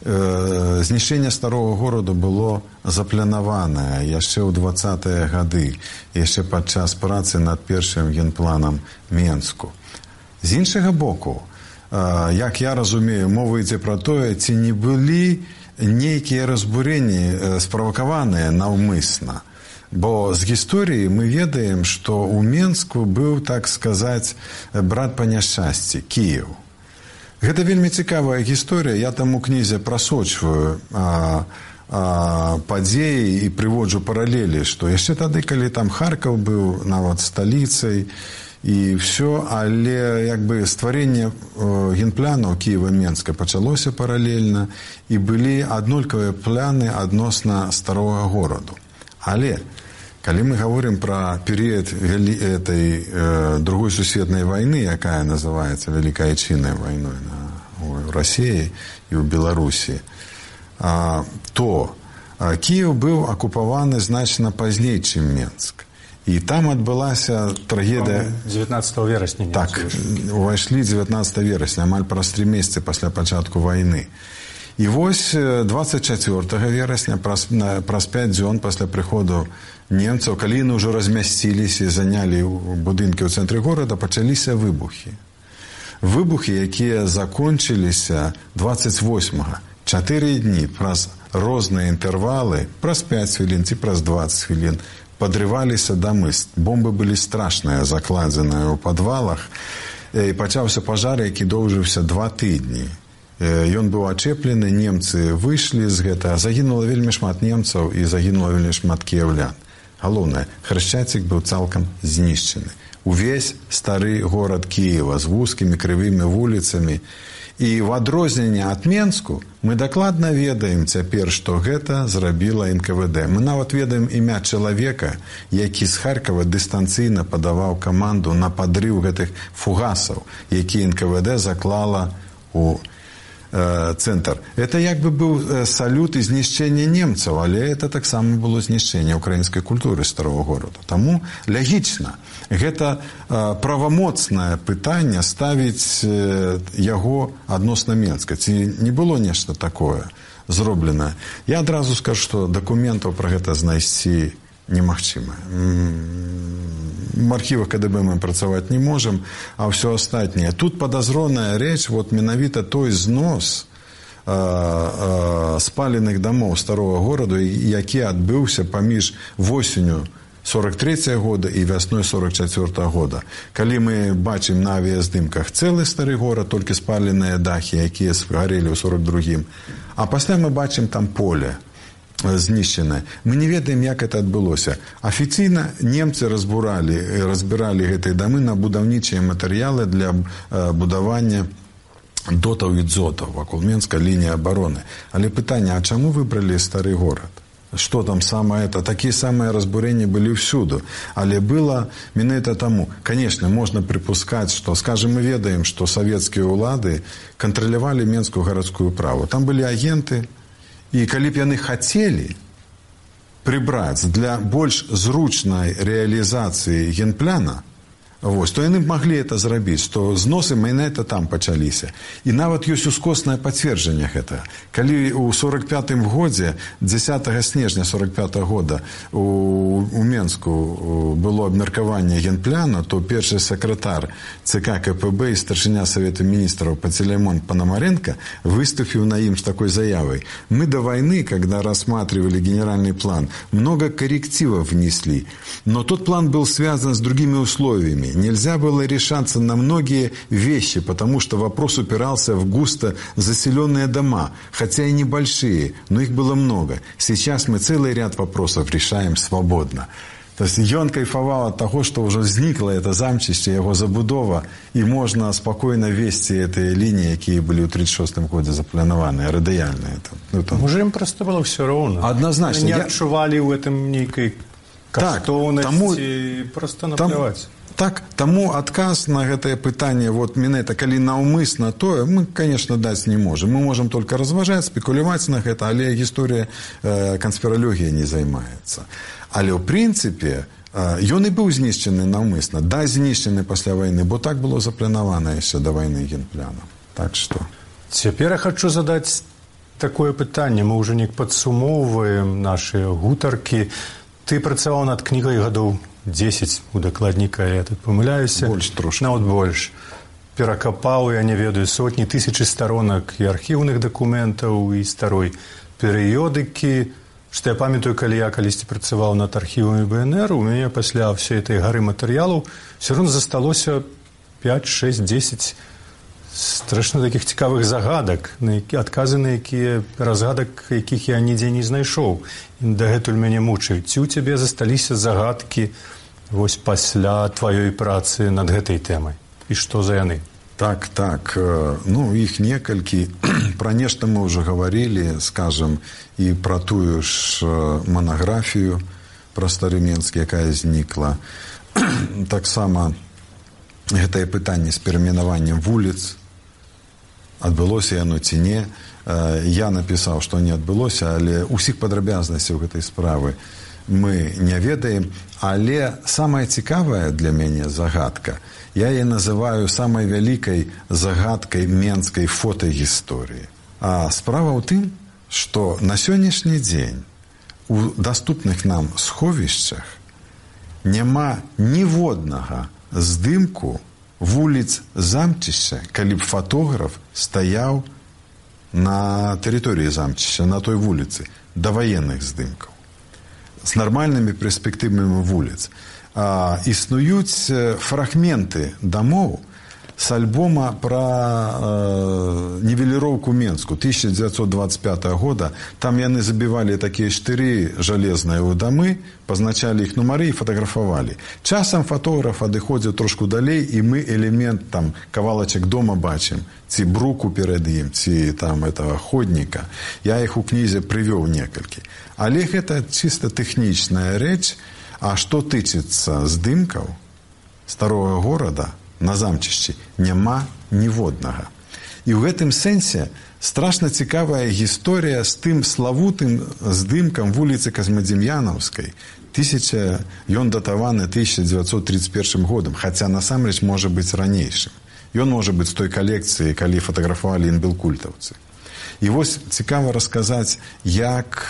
э, знішчэнне старога гораду было запланаванае яшчэ ў дваццатыя гады, яшчэ падчас працы над першым генпланам Менску. З іншага боку, э, як я разумею, мова ідзе пра тое, ці не былі нейкія разбурэнні справакаваныя наўмысна. Бо з гісторыі мы ведаем, што ў Менску быў, так сказаць, брат па няшчасці, Кіеў. Гэта вельмі цікавая гісторыя. Я там у кнізе прасочваю а, а, падзеі і прыводжу паралелі, што яшчэ тады, калі там Харкаў быў нават сталіцай, і все, але як бы стварэнне генплану Кіева-Менска пачалося паралельна, і былі аднолькавыя пляны адносна старога гораду. Але калі мы гаворым пра перыяд этой э, другой сусветнай вайны, якая называецца Вялікай Айчыннай вайной на, у Расіі і ў Беларусі, а, то а, Кіеў быў акупаваны значна пазней, чым Менск. І там адбылася трагедыя... дзевятнаццатага верасня. Так, увайшлі дзевятнаццатага верасня, амаль праз тры месяцы пасля пачатку вайны. І вось дваццаць чацвёртага верасня, праз, праз пяць дзён пасля прыходу немцаў, калі яны ўжо размясціліся і занялі будынкі ў цэнтры горада, пачаліся выбухі. Выбухі, якія закончыліся дваццаць восьмага. Чатыры дні праз розныя інтэрвалы, праз пяць хвілін ці праз дваццаць хвілін, падрываліся дамы. Бомбы былі страшныя, закладзеныя ў падвалах. І пачаўся пажар, які доўжыўся два тыдні. Ён быў ачэплены, немцы выйшлі з гэтага. Загінула вельмі шмат немцаў і загінула вельмі шмат кіяўлян. Галоўнае, Храшчацік быў цалкам знішчаны. Увесь стары горад Кіева з вузкімі крывымі вуліцамі. І в адрозненне ад Менску мы дакладна ведаем цяпер, што гэта зрабіла эн ка вэ дэ. Мы нават ведаем імя чалавека, які з Харкава дыстанцыйна падаваў каманду на падрыў гэтых фугасаў, які эн ка вэ дэ заклала у э, цэнтр. Это як бы быў салют і знішчэнне немцаў, але это таксама было знішчэнне украінскай культуры старого гораду. Таму лягічна. Гэта э, правамоцнае пытанне ставіць э, яго адносна Менска. Ці не было нешта такое зробленае? Я адразу скажу, што дакументаў пра гэта знайсці немагчыма. В архівах ка дэ бэ мы працаваць не можам, а ўсё астатняе. Тут падазроная рэч, вот менавіта той знос э, э, спаленых дамоў старого гораду, які адбыўся паміж восенню сорок трэцяга года і вясной сорок чацвёртага года. Калі мы бачым на авіяздымках цэлы стары горад, толькі спаленыя дахі, якія згарэлі ў сорок другім, а пасля мы бачым там поле знішчанае. Мы не ведаем, як это адбылося. Афіцыйна немцы разбуралі, разбіралі гэтыя дамы на будаўнічыя матэрыялы для будавання дотаў і дзотаў вакол Менска, лінія абароны. Але пытанне, а чаму выбралі стары горад? Что там самое это? Такие самые разбурения были всюду. Але было менавіта таму. Конечно, можно припускать, что, скажем, мы ведаем, что советские улады контролировали Менскую городскую праву. Там были агенты, и калі б яны хотели прибрать для больш зручной реализации генплана, вось, то яны б маглі это зрабіць, што зносы майнета там пачаліся. І нават ёсць ускоснае пацверджанне гэтага. Калі ў сорок пятым годзе, дзесятага снежня сорок пятага года у, у Менску было абмеркаванне генпляна, то першы сакратар цэ ка ка пэ бэ і старшыня Савета міністраў Пацелеймон Пономаренко выступил на им с такой заявой. Мы до войны, когда рассматривали генеральный план, много коррективов внесли, но тот план был связан с другими условиями. Нельзя было решаться на многие вещи, потому что вопрос упирался в густо заселенные дома, хотя и небольшие, но их было много. Сейчас мы целый ряд вопросов решаем свободно. То есть ён кайфаваў ад таго, што ўжо знікла это замчышча, яго забудова, і можна спакойна весці гэтыя лініі, якія былі ў тридцать шостым годзе запланаваныя, радыяльныя. Ну, Можа, ім проста было ўсё роўна. Адназначна. Не адчувалі ў гэтым нейкай каштоўнасці, таму, проста напляваць. Так, таму адказ на гэтае пытанне, вот менавіта калі наўмысна тое, мы, конечно, даць не можем. Мы можем только разважаць, спекуляваць на гэта, але гісторыя э, канспіралогія не займаецца. Але ў прынцыпе э, ён і быў знішчены наўмысна, да, знішчены пасля вайны, бо так было запланавана яшчэ да вайны генпляном. Так што. Цяпер я хочу задаць такое пытанне. Мы ўжо неяк падсумоўваем нашыя гутаркі. Ты працаваў над кнігай гадоў дзесяць у дакладніка, я тут памыляюся. Больш трошки. Нават больш. Перакапаў, я не ведаю, сотні, тысячы старонак і архіўных дакументаў, і старой перыёдыкі. Што я памятаю, калі я калісьці працаваў над архівамі бэ эн эр, у мяне пасля ўсёй этой гары матэрыялаў все роўно засталося пяць, шэсць, дзесяць страшна такіх цікавых загадак, на які, адказы на якія, разгадак, якіх я нідзе не знайшоў. І дагэтуль мяне мучаюць. Ці ў цябе засталіся загадкі вось пасля тваёй працы над гэтай тэмай? І што за яны? Так, так. Ну, іх некалькі. Пра нешта мы ўжо гаварылі, скажам, і пра тую ж манаграфію пра Старыменск, якая знікла. Таксама гэтае пытанне з перайменаваннем вуліц, адбылося яно ці не. Я напісаў, што не адбылося, але ўсіх падрабязнасцяў гэтай справы мы не ведаем. Але самая цікавая для мяне загадка, я яе называю самай вялікай загадкай менскай фотагісторыі. А справа ў тым, што на сённяшні дзень у даступных нам сховішчах няма ніводнага здымку вуліц замчышча, калі б фотограф стаяў на тэрыторыі замчышча, на той вуліцы, да ваенных здымкаў, з нармальнымі перспектывамі вуліц. А, існуюць фрагменты дамоў з альбома пра э, нівеліроўку Менску тысяча дзевяцьсот двадцать пятого года. Там яны забівалі такія штыры жалезныя ў дамы, пазначалі іх нумары і фатаграфавалі. Часам фотограф адыходзіў трошку далей, і мы элемент там кавалачак дома бачым, ці бруку перад ім, ці там этого ходніка. Я іх у кнізе прывёў некалькі. Але гэта чыста тэхнічная рэч. А што тычыцца здымкаў старога горада на замчышчы, няма ніводнага. І ў гэтым сэнсе страшна цікавая гісторыя з тым славутым здымкам вуліцы Казмадзем'янаўскай. Тысяча, ён датаваны тысяча дзевяцьсот тридцать первым годам, хаця насамрэч можа быць ранейшым. Ён можа быць з той калекцыі, калі фатаграфавалі інбелкультаўцы. І вось цікава расказаць, як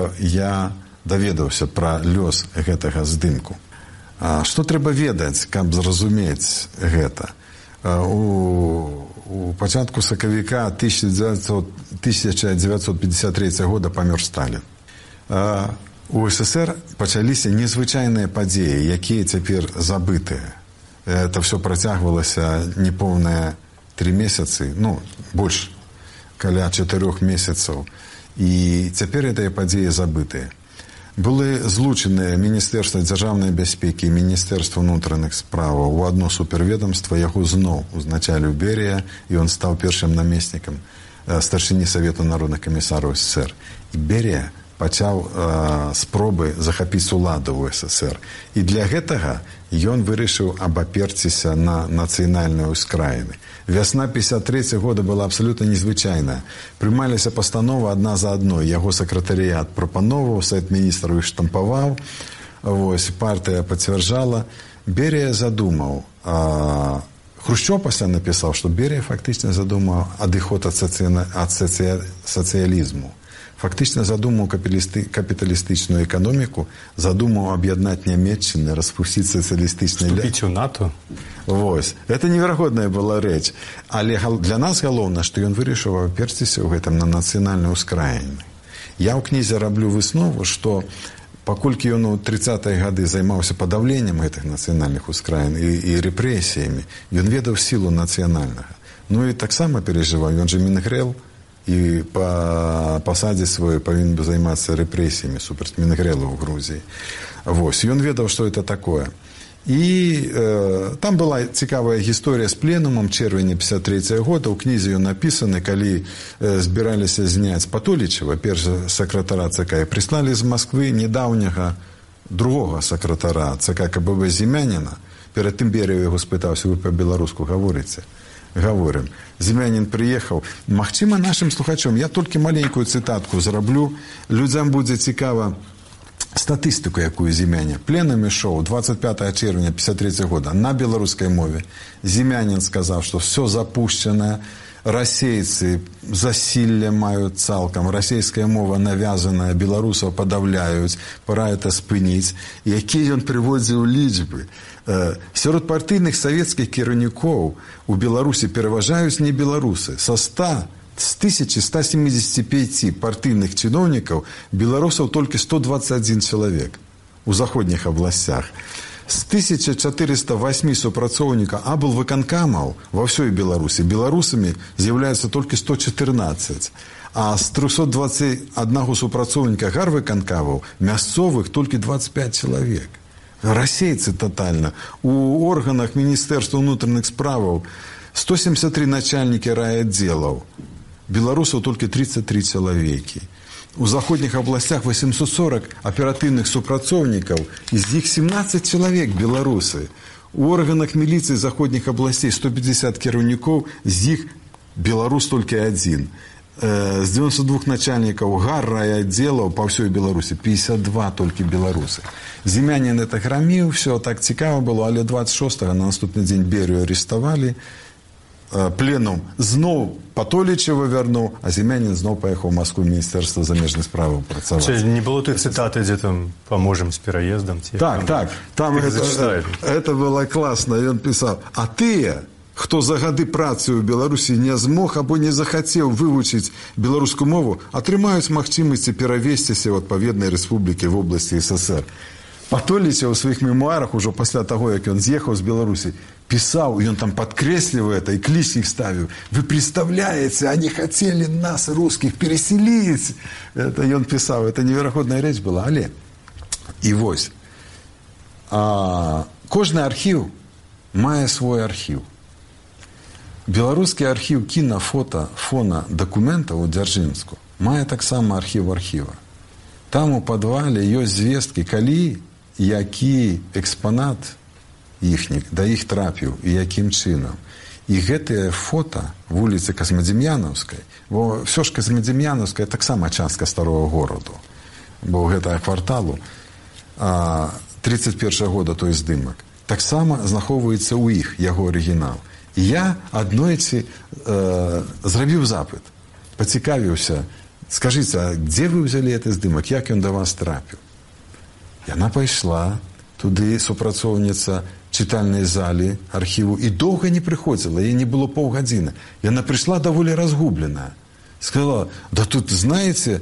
я даведаўся пра лёс гэтага здымку. А, што трэба ведаць, каб зразумець гэта? А, у, у пачатку сакавіка тысяча дзевяцьсот пятьдесят третьего года памёр Сталін. А, у эс эс эр пачаліся незвычайныя падзеі, якія цяпер забытыя. Это все працягвалася непоўныя три месяцы, ну, больш, каля чатырох месяцаў. І цяпер гэтыя падзеі забытыя. Былі злучаныя Міністэрства дзяржаўнай бяспекі і Міністэрства ўнутраных справаў у адно суперведамства, яго зноў узначаліў Берыя, і ён стаў першым намеснікам старшыні Савету народных камісараў эс эс эр. І Берія пачаў э, спробы захапіць уладу ў эс эс эр. І для гэтага ён вырашыў абаперціся на нацыянальныя ўскраіны. Вясна пятьдесят третьего года была абсолютно незвычайная. Прымаліся пастановы адна за адной. Яго сакратарыят прапановаў, сайт міністраў іх штампаваў. Вось, партыя пацвярджала. Берія задумаў. А, Хрушчоў пасля напісаў, што Берія фактычна задумаў адыход ад, соци... ад соци... сацыялізму. Фактично задумал капиталистичную экономику, задумал объединять Нямецчину, распустить социалистичный... Вступить в НАТО? Вот. Это невероятная была речь. Але для нас головне, что он вырашил оперціся в этом на национальной ускраине. Я в книзе раблю выснову, что паколькі ён у тридцатые годы займаўся подавлением этих национальных ускраин и, и репрессиями, ён ведаў силу национального. Ну и так само переживал, он же Мінгрэл, і па пасадзе сваёй павінен бы займацца рэпрэсіямі супраць Мінгрэла ў Грузіі. Вось, ён ведаў, што это такое. І э, там была цікавая гісторыя з пленумам чэрвеня пятьдесят третьего года. У кнізе ён напісаны, калі э, збіраліся зняць Патолічева, перш сакратара цэ ка, прыслалі з Масквы недаўняга другого сакратара ЦК КБВ Зімяніна. Перед тым Берыя яго спытаўся, вы па-беларуску гаворыце? Говорим. Зімянін прыехаў. Магчыма, нашим слухачом, я толькі маленькую цытатку зраблю. Людзям будзе цікава статыстыку, якую Зімянін. Пленамі шоу двадцать пятого чэрвеня пятьдесят третьего года на беларускай мове. Зімянін сказаў, што все запущено, расейцы засілле маюць цалкам, расійская мова навязаная, беларусаў падаўляюць, пора это спыніць. Якія ён прыводзіў лічбы? Сярод партыйных савецкіх кіраўнікоў у Беларусі пераважаюць не беларусы. Са ста з тысячи ста семидесяти пяти партыйных чыноўнікаў беларусаў толькі сто двадцать один чалавек у заходніх абласцях. З тысяча четыреста восьми супрацоўнікаў аблвыканкамаў ва ўсёй Беларусі беларусамі з'яўляецца толькі сто четырнадцать, а з трёхсот двадцати одного супрацоўніка гарвыканкамаў мясцовых толькі двадцать пять чалавек. Расейцы тотально. У органах Министерства внутренних справаў сто семьдесят три начальники райотделов. Белорусов только тридцать три человеки. У заходних областях восемьсот сорок оперативных супрацовников, из них семнадцать человек белорусы. У органах милиции заходних областей сто пятьдесят кіраўнікоў, из них белорус только один. З девяноста двух начальников гар райотделов по всей Беларуси пятьдесят два только белорусы. Зімянін это громил, все так цікаво было, але двадцать шостого на наступный день Берию арестовали, пленум знов Патолічева вернуў, а Зімянін знов поехал в Москву в Министерство замежных справ працаваць. Не было той цитаты, где там «поможем с переездом»? Так, так, там это, это было классно, и он писал, а ты... Хто за гады працы ў Беларусі не змог або не захацеў вывучыць беларускую мову, атрымаюць магчымасці перавесціся ў адпаведнай рэспублікі в обласці СССР. Патоліча ў сваіх мемуарах ужо пасля таго, як ён з'ехаў з Беларусі, пісаў, і ён там падкрэслівае это, і клічнік ставіў. Вы представляете, они хотели нас, русских, переселить. Это ён пісаў, это неверагодная рэч была, але. І вось, а, кожны архіў мае свой архіў. Беларускі архіў кіна, фота, фона, дакументаў у Дзяржынску мае таксама архіў архіва. Там у падвале ёсць звесткі, калі, які экспанат іхніх да іх трапіў і якім чынам. І гэтыя фота вуліцы Казмадзім'янаўскай, бо ўсё ж Казмадзім'янаўская таксама частка старого гораду, бо гэтага кварталу тридцать первого года той здымак таксама захоўваецца ў іх яго арыгінал. Я аднойчы э, зрабіў запыт, пацікавіўся, скажыце, а дзе вы ўзялі гэты здымак, як ён да вас трапіў? Яна пайшла туды, супрацоўніца чытальнай залі архіву, і доўга не прыходзіла, ей не было паўгадзіны. Яна прыйшла даволі разгубленая. Сказала, да тут, знаете,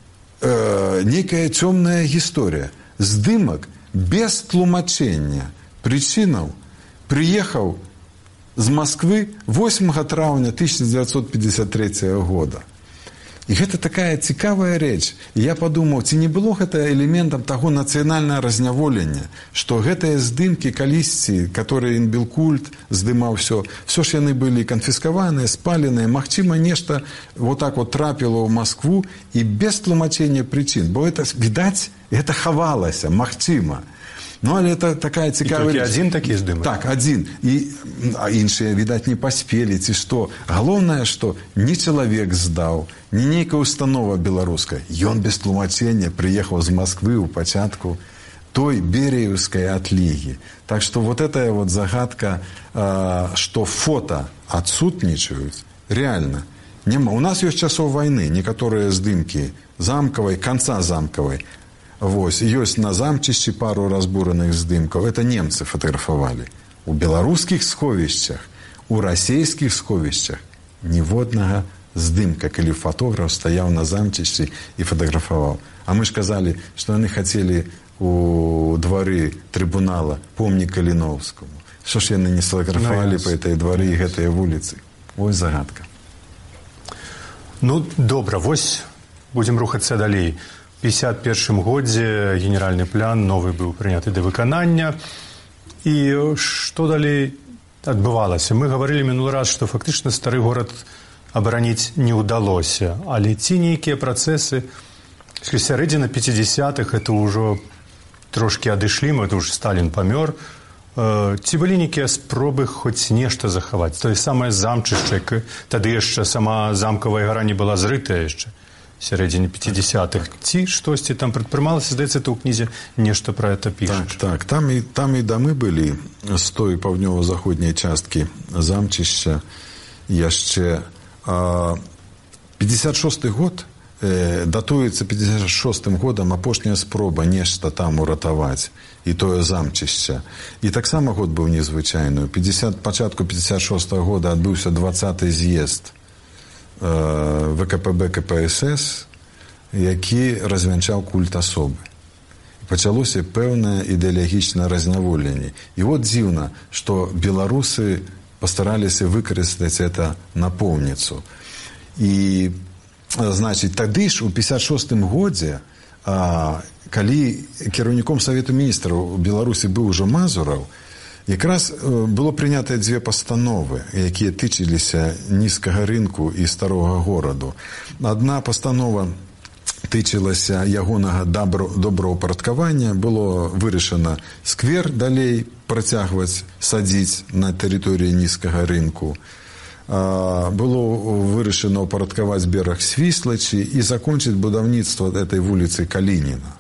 э, некая цёмная гісторыя. Здымак без тлумачэння прычынаў прыехаў з Москвы восьмага траўня тысяча девятьсот пятьдесят третьего года. І гэта такая цікавая рэч. І я падумаў, ці не было гэта элементам таго нацыянальнага разняволення, што гэтыя здымкі калісьці, которые Інбілкульт здымаў все, все ж яны былі канфіскаваныя, спаленыя, магчыма, нешта вот так вот трапіла ў Москву і без тлумачэння прычын, бо это, відаць, гэта хавалася, магчыма. Ну, але это такая цікавая... І толькі адзін такі здымак? Так, адзін. І, а іншыя, відаць, не паспелі, ці што. Галоўнае, што ні чалавек здаў, ні нейкая установа беларуская. Ён без тлумачэння прыехаў з Москвы ў пачатку той беріеўскай адлігі. Так што вот эта вот загадка, э, што фота адсутнічаюць, реально няма. У нас ёсць часоў вайны, некаторыя здымкі замкавай, канца замкавай. Вось, ёсць на замчышчы пару разбураных здымкаў. Это немцы фатаграфавалі. У беларускіх сховішчах, у расійскіх сховішчах ніводнага здымка, калі фотограф стаяў на замчышчы і фатаграфаваў. А мы ж казалі, што яны хацелі у двары трыбунала помнік Каліноўскаму. Што ж яны не сфотаграфавалі па этой двары і гэтыя вуліцы? Вось загадка. Ну, добра, вось будзем рухацца далей. У пятьдесят первом годзе генеральны план новы быў прыняты да выканання. І што далей адбывалася? Мы гаварылі мінулы раз, што фактычна стары горад абараніць не ўдалося. Але ці нейкія працэсы, сярэдзіна пяцідзясятых, это ўжо трошкі адышлі, мы тут Сталін памёр. Ці былі нейкія спробы хоць нешта захаваць? Тое самае замчышча, тады яшчэ сама замкавая гара не была зрытая яшчэ. Сярэдзіне пяцідзясятых. Ці штосьці там прадпрымалася, здаецца, ты ў кнізе нешта пра гэта пішаш. Так, так. Там і, там і дамы былі з той паўднёва-заходняй часткі замчышча яшчэ. А, пятьдесят шосты год э, датуецца пятьдесят шостым годам апошняя спроба нешта там уратаваць, і тое замчышча. І таксама год быў незвычайны. Пачатку пятьдесят шостага года адбыўся двадцаты з'езд ВКПБ КПСС, які развянчаў культ асобы. Пачалося пэўнае ідэалагічнае разняволенне. І от дзіўна, што беларусы пастараліся выкарыстаць это напоўніцу. І, значыць, тады ж у пятьдесят шостым годзе, а, калі кіраўніком Савету міністраў у Беларусі быў ужо Мазураў, якраз было прынятыя дзве пастановы, якія тычыліся нізкага рынку і старога гораду. Адна пастанова тычылася ягонага добраўпарадкавання, было вырашана сквер далей працягваць садзіць на тэрыторыі нізкага рынку. Было вырашана ўпарадкаваць бераг Свіслачы і закончыць будаўніцтва этой вуліцы Калініна.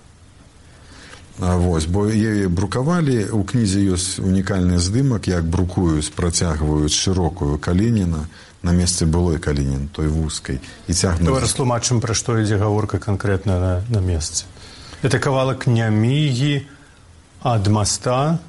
Вось, бо яе брукавалі, у кнізе ёсць унікальны здымак, як брукуюць, працягваюць шырокую Калініна на месцы былой Калінін, той вузкай. І цягнуць... Давай растлумачым, пра што ідзе гаворка канкрэтна на, на месцы. Это кавалак Нямігі ад моста.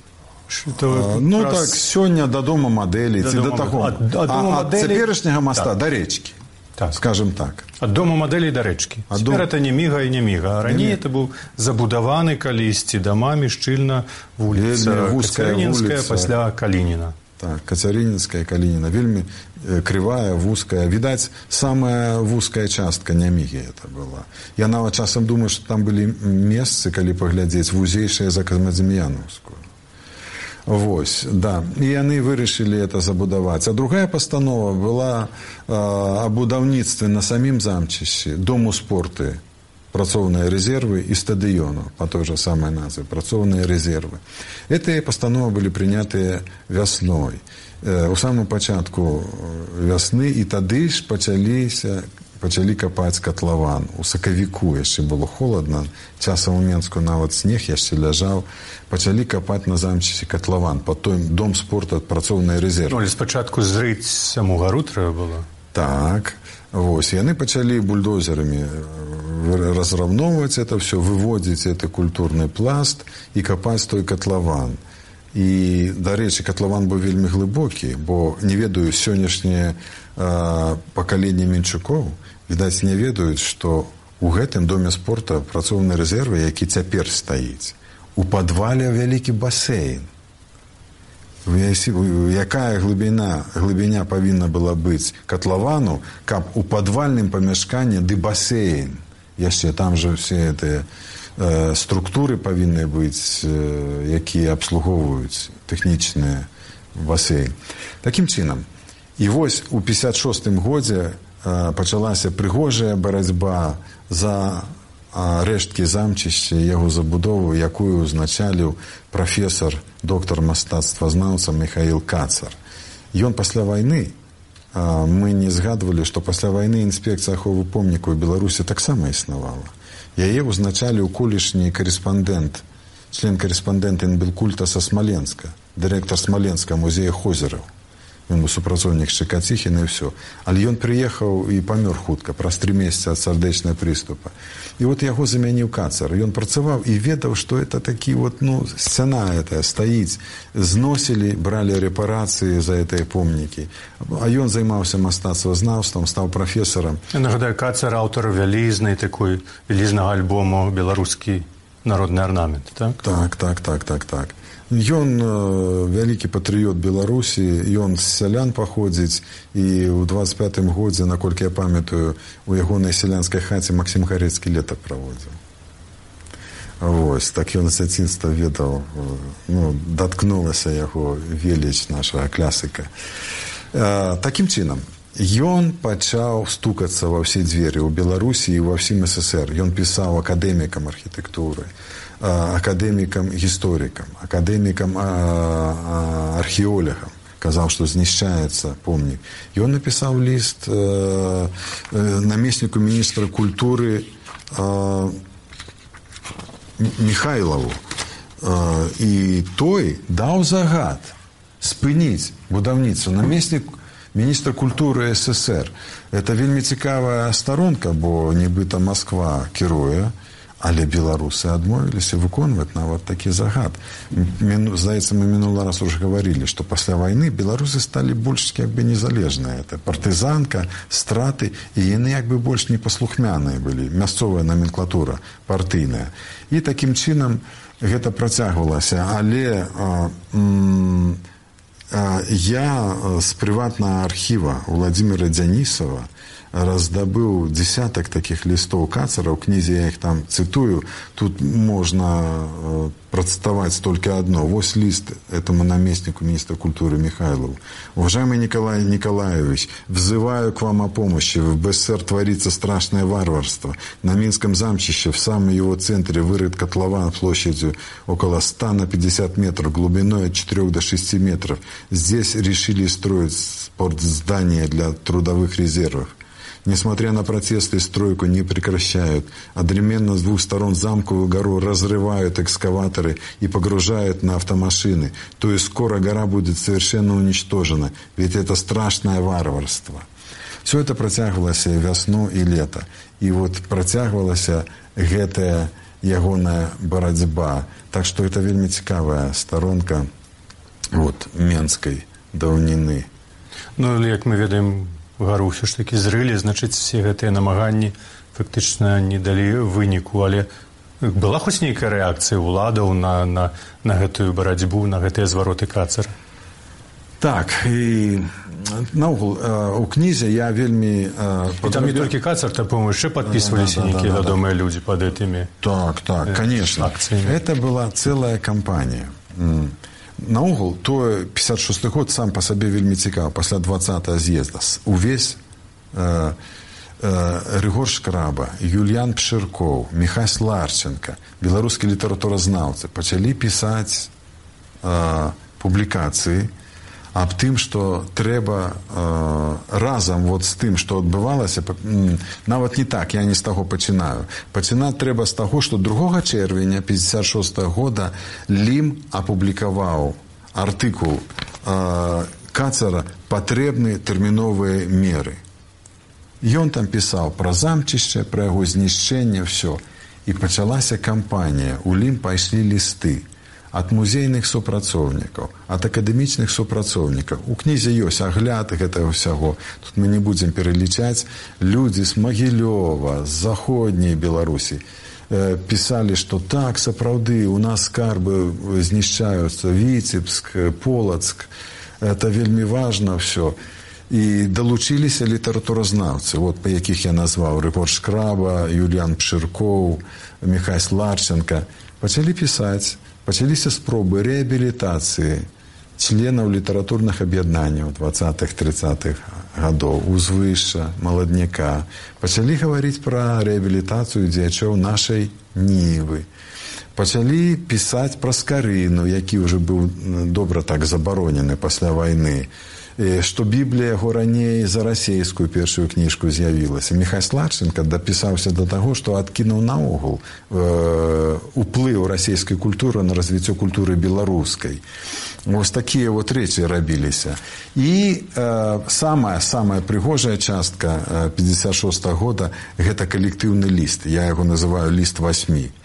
А, ну праз... так, сёння да дома мадэлі, ці да таго. Ад, ад дома а мадэлі... ад цяперашняга моста так. Да рэчкі. Так. Скажем так. Ад дома мадэлі да рэчкі. Цяпер дом... это не міга і не міга. А раней это быў забудаваны калісьці дамамі шчыльна вуліца Кацярынінская пасля Калініна. Так, Кацярынінская, Калініна. Вельмі крывая, вузкая. Відаць, самая вузкая частка Нямігі это была. Я нават часам думаю, што там былі месцы, калі паглядзець, вузейшыя за Казмадзім'яновскую. Вось, да. І яны вырашылі это забудаваць. А другая пастанова была э, о будаўніцтве на самім замчышчы, дому спорты, працоўныя рэзервы і стадыёну, по той же самой назве, працоўныя рэзервы. Гэтыя пастановы былі прынятыя вясной, э, у самым пачатку вясны, і тады ж пачаліся пачалі капаць катлаван. У сакавіку яшчэ было холадна, часам у Менску нават снег яшчэ ляжаў. Пачалі капаць на замчысе катлаван, потом дом спорту, працоўныя рэзервы. Ну, але спачатку зрыць саму гару трэба было. Так, вось. Яны пачалі бульдозерамі разраўноўваць это все, выводзіць это культурны пласт і капаць той катлаван. І, дарэчы, катлаван быў вельмі глыбокі, бо не ведаю сённяшняе пакаленне Менчукоў, відаць, не ведаюць, што у гэтым доме спорта працоўны рэзервы, які цяпер стаіць, у падвале вялікі басейн. Якая глыбіня, глыбіня павінна была быць катлавану, каб у падвальным памяшканні ды басейн. Яшчэ там жа все гэтыя э, структуры павінны быць, э, якія абслугоўваюць тэхнічныя басейн. Такім чынам, і вось у пятьдесят шостым годзе пачалася прыгожая барацьба за рэшткі замчышча і яго забудову, якую узначаліў прафесар, доктар мастацтвазнаўца Міхаіл Кацар. Ён пасля вайны, мы не згадвалі, што пасля вайны інспекцыя аховы помнікаў у Беларусі таксама існавала. Яе узначаліў колішні карэспандэнт, член карэспандэнта Інбелкульта са Смаленска, дырэктар Смаленска музея Хозераў. Ён быў супрацоўнік Шчыкаціхіна і ўсё. Але ён прыехаў і памёр хутка, праз тры месяцы ад сардэчнага прыступа. І от яго замяніў Кацар. Ён працаваў і ведаў, што это такі вот, ну, сцяна этая стаіць. Зносілі, бралі рэпарацыі за гэтыя помнікі. А ён займаўся мастацтвазнаўствам, стаў прафесарам. Я нагадаю, Кацар аўтар вялізнай такой, вялізнага альбому «Беларускі народны арнамент», так? Так, так, так, так, так. Ён э, вялікі патрыёт Беларусі, ён з сялян паходзіць, і ў двадцать пятым годзе, наколькі я памятаю, у ягонай сялянскай хаце Максім Гарэцкі лета праводзіў. Вось, так ён з дзяцінства ведаў, ну, даткнулася яго веліч нашага класіка. Э, такім чынам, ён пачаў стукацца ва ўсе дзверы ў Беларусі і ва ўсім СССР. Ён пісаў акадэмікам архітэктуры, акадэмікам-гісторыкам, акадэмікам-археолягам, казаў, што знішчаецца помнік. Ён напісаў ліст э, намесніку міністра культуры э, Михайлову. Э, і той даў загад спыніць будаўніцтва. Намеснік міністра культуры СССР. Это вельмі цікавая старонка, бо нібыта Москва кіруе, але беларусы адмовіліся выконваць нават такі загад. Здаецца, мы мінулы раз уже говорили, што пасля вайны беларусы сталі больш як бы незалежныя. Это партызанка, страты, і яны як бы больш непаслухмяныя былі, мясцовая номенклатура партыйная. І такім чынам гэта працягвалася, але а, м, а, я з прыватнага архіва Владимира Дзянісова раздабыў десятак таких листов Кацара, у кнізе я их там цитую, тут можно э, процитовать только одно. Вось лист этому наместнику министра культуры Михайлову. Уважаемый Николай Николаевич, взываю к вам о помощи. В БССР творится страшное варварство. На Минском замчище, в самом его центре, вырыт котлован площадью около ста на пятьдесят метров, глубиной от четырёх до шести метров. Здесь решили строить спортздание для трудовых резервов. Несмотря на протесты, стройку не прекращают. Одновременно с двух сторон замковую гору разрывают экскаваторы и погружают на автомашины. То есть скоро гора будет совершенно уничтожена. Ведь это страшное варварство. Все это протягивалось весну и лето. И вот протягивалась гэтая ягоная борьба. Так что это вельмі цікавая сторонка вот, менской даўніны. Ну, як мы ведаем, гару ўсё ж такі зрылі, значыць, все гэтыя намаганні фактычна не далі выніку, але была хоць нейкая рэакцыя ўладаў на, на, на гэтую барацьбу, на гэтыя звароты Кацара? Так, і наогул, у кнізе я вельмі... І там не толькі Кацар, там, по-моему, яшчэ падпісваліся да, да, нейкія да, вядомыя да, людзі пад этымі Так, так, э, конечно. Акциями. Это была целая кампанія. Наогул, то пятьдесят шестой год сам по сабе вельмі цікавы. Пасля двадцатого з'езда увесь э, э, Рыгор Шкраба, Юльян Пшыркоў, Михась Ларченко, беларускія літаратуразнаўцы пачалі пісаць э, публікацыі аб тым, што трэба э, разам вот з тым, што адбывалася, нават не так, я не з таго пачынаю. Пачынаць трэба з таго, што другога чэрвеня пятьдесят шестого года Лім апублікаваў артыкул э, Кацара «Патрэбны тэрміновыя меры». Ён там пісаў пра замчышча, пра яго знішчэнне, ўсё. І пачалася кампанія. У Лім пайшлі лісты ад музейных супрацоўнікаў, ад акадэмічных супрацоўнікаў. У кнізе ёсць агляд гэтага ўсяго. Тут мы не будзем пералічаць. Людзі з Магілёва, з заходняй Беларусі э, пісалі, што так, сапраўды, у нас скарбы знішчаюцца, Віцебск, Полацк. Это вельмі важна ўсё. І далучыліся літаратуразнаўцы, вот, па якіх я назваў, Рыгор Шкраба, Юльян Пшыркоў, Михась Ларченко. Пачалі пісаць. Пачаліся спробы рэабілітацыі членаў літаратурных аб'яднанняў двадцатых-трыццатых гадоў, узвышша, маладняка. Пачалі гаварыць пра рэабілітацыю дзеячоў нашай Нівы. Пачалі пісаць пра Скарыну, які ўжо быў добра так забаронены пасля вайны. Што Біблія яго раней за расейскую першую кніжку з'явілася. Михась Ларченко дапісаўся да таго, што адкінуў наогул э, уплыў расійскай культуры на развіццё культуры беларускай. Вось такія вот рэчы рабіліся. І э, самая, самая прыгожая частка э, пятьдесят шестого года – гэта калектыўны ліст. Я яго называю «Ліст восьмі».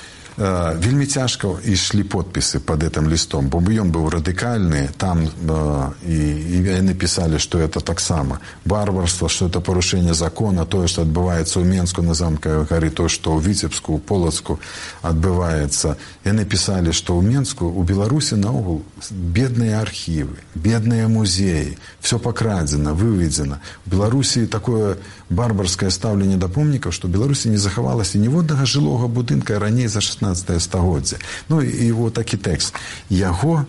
Э, вельмі цяжка ішлі подпісы под этим листом, бо ён быў радыкальны, там э, і, і яны пісалі, што это таксама варварство, што это парушэнне закона, тое, што адбываецца ў Менску на замкавай гары, тое, што ў Віцебску, ў Полацку адбываецца. Яны пісалі, што ў Менску, у Беларусі наогул бедныя архівы, бедныя музеі, все пакрадзена, выведзена. У Беларусі такое барбарскае стаўленне да помнікаў, што ў Беларусі не захавалася ніводнага жылога будынка раней за шестнадцатое стагоддзе. Ну і вот такі тэкст. Яго,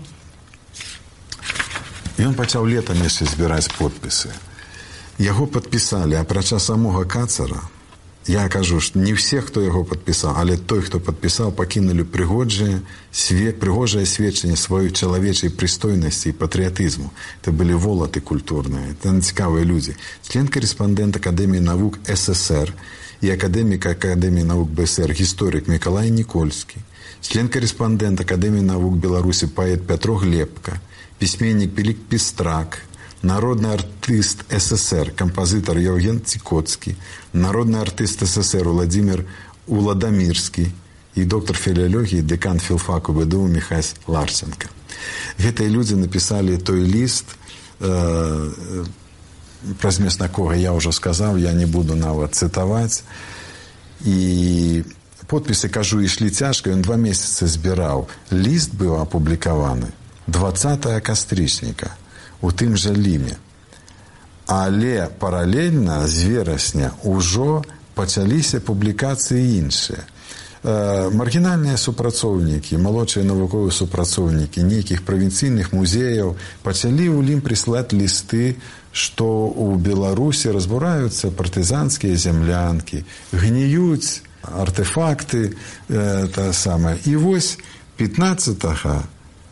ён пачаў летам яшчэ збіраць подпісы. Яго падпісалі, апрача самога Кацара, я кажу, што не ўсе, хто яго падпісаў, але той, хто падпісаў, пакінулі прыгожае све, прыгожае сведчанне сваёй чалавечай прыстойнасці і патрыятызму. Это былі волаты культурныя, это цікавыя людзі. Член-карэспандэнт Акадэміі навук СССР і акадэмік Акадэміі навук БСР, гісторык Мікалай Нікольскі, член-карэспандэнт Акадэміі навук Беларусі паэт Пятро Глебка, пісьменнік Пілік Пістрак, народный артист СССР, композитор Евген Цикоцкий, народный артист СССР Владимир Уладомирский и доктор филологии, декан филфаку БДУ Михаил Ларсенко. Гэтыя людзі написали той лист, э, про змест якога я уже сказал, я не буду нават цитовать. И подписи, кажу, ішлі цяжка, ён два месяцы збіраў. Лист быў апублікаваны двадцатого кастрычніка у тым жа ліме. Але паралельна з верасня ўжо пачаліся публікацыі іншыя. Э, маргінальныя супрацоўнікі, малодшыя навуковыя супрацоўнікі нейкіх правінцыйных музеяў пачалі ў лім прыслаць лісты, што ў Беларусі разбураюцца партызанскія землянкі, гніюць артефакты, э, та самае. І вось пятнадцатого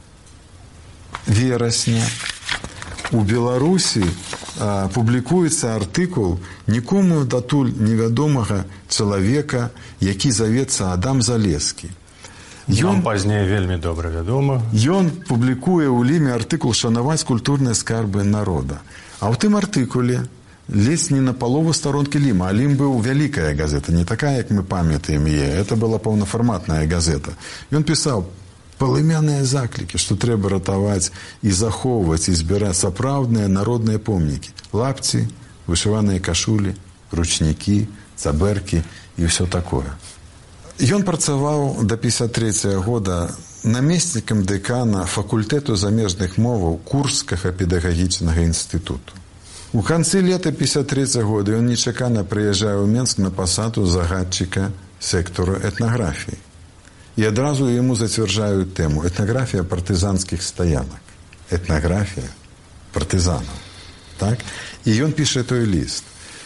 верасня у Беларусі а, публікуецца артыкул нікому датуль невядомага чалавека, які завецца Адам Залескі. Ён пазней вельмі добра вядома. Ён публікуе ў ліме артыкул «Шанаваць культурныя скарбы народа». А ў тым артыкуле ледзь не на палову старонкі ліма, а лім быў вялікая газета, не такая, як мы памятаем яе. Это была паўнафарматная газета. Ён пісаў палымяныя заклікі, што трэба ратаваць і захоўваць і збіраць сапраўдныя народныя помнікі. Лапці, вышываныя кашулі, ручнікі, цабэркі і ўсё такое. Ён працаваў да пятьдесят третьего года намеснікам дэкана факультэту замежных моваў Курскага педагагічнага інстытуту. У канцы лета пятьдесят третьего года ён нечакана прыязджае ў Менск на пасаду загадчыка сектару этнаграфіі. И одразу ему затверждают тему «Этнография партизанских стоянок». Этнография партизанов. Так? И он пишет той лист.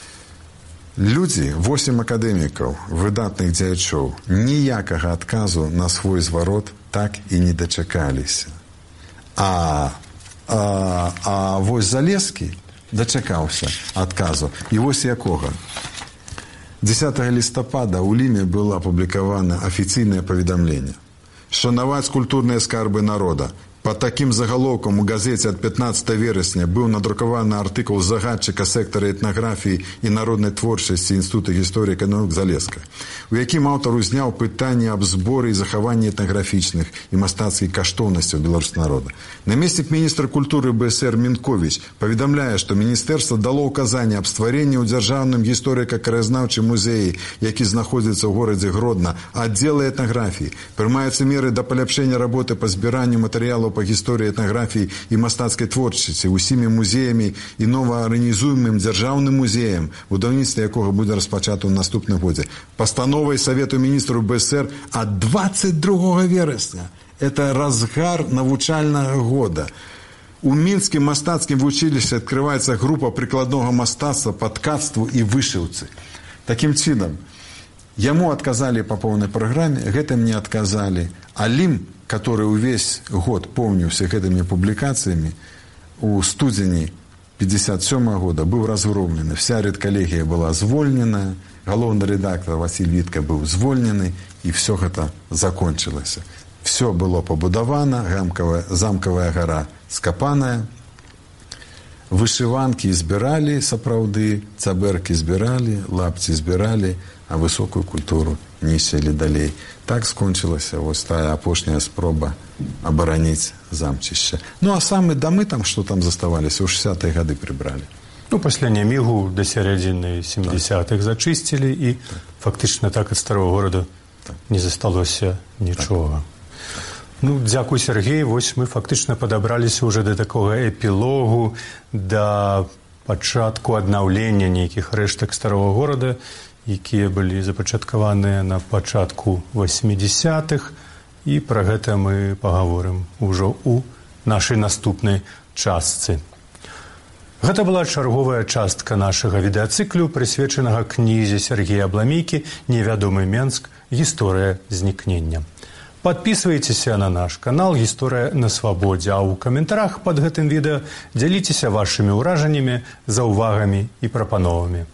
Люди, восемь академиков, выдатных дзячоў, ніякага адказу на свой зварот так и не дачакаліся. А, а, а вось Залескі дачакаўся адказу. И вось якога. десятого листопада у Лиме было опубликовано официальное поведомление. «Шанаваць культурные скарбы народа». По таким заголовкам у газете от пятнадцатого вересня был надрукаваны артыкул загадчыка сектора этнографии и народной творчасці Института гісторыі і навук Залеска, у якім аўтар узняў пытанне аб зборы і захаванні этнаграфічных і мастацкіх каштоўнасцяў беларускага народа. Намеснік міністра культуры БСР Мінкович паведамляе, што міністэрства дало указанне аб стварэнні ў дзяржаўным гісторыка-краязнаўчым музеі, які знаходзіцца ў горадзе Гродна, аддзела этнаграфіі. Прымаюцца меры да паляпшэння работы па збіранню матэрыялаў по гісторыі этнаграфіі і мастацкай творчасці усімі музеямі і новаарганізуемым дзяржаўным музеем, будаўніцтва якога будзе распачато ў наступным годзе. Пастановай Савету міністраў БСР ад двадцать другого верасня. Это разгар навучальнага года. У Мінскім мастацкім вучылішчы адкрываецца група прыкладнога мастацтва па ткацтву і вышыўцы. Такім чынам, яму адказалі па поўнай праграме, гэтым не адказалі, а Лім, который увесь год помніўся гэтымі публікацыямі, у студзені пятьдесят седьмого года быў разгромлены. Вся редколлегия была звольнена, галоўны редактор Василь Вітка быў звольнены, і все гэта закончылася. Все было пабудавана, замкавая, замкавая гора скапаная, вышыванкі збіралі сапраўды, цабэркі збіралі, лапці збіралі, а высокую культуру неселі далей. Так скончылася вось тая апошняя спроба абараніць замчышча. Ну, а самі дамы там, што там заставаліся, ў шэсцятыя гады прыбралі. Ну, пасля Нямігу да сярэдзіны семидесятых так. зачысцілі, і так. фактычна так ад старого горада так. не засталося нічога. Так. Ну, дзякуй, Сергей, вось мы фактычна падабраліся ўжо да такога эпілогу, да пачатку аднаўлення нейкіх рэштак старого горада, якія былі запачаткаваныя на пачатку восьмидесятых, і пра гэта мы пагаворым ужо ў нашай наступнай частцы. Гэта была чарговая частка нашага відэацыклю, прысвечанага кнізе Сергея Абламейкі «Невядомы Менск. Гісторыя знікнення». Подписывайтеся на наш канал «Гісторыя на свабодзе», а ў каментарах пад гэтым відэа дзяліцеся вашымі ўражаннямі, заўвагамі і прапановамі.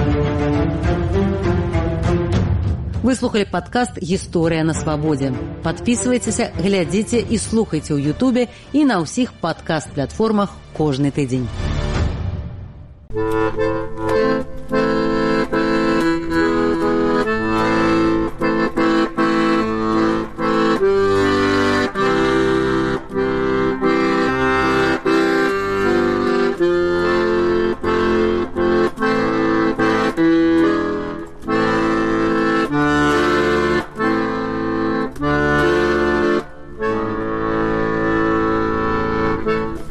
Вы слухали падкаст «Гісторыя на свабодзе». Подписывайтеся, глядзіце і слухайце ў Ютубе і на ўсіх падкаст-платформах кожны тыдзень.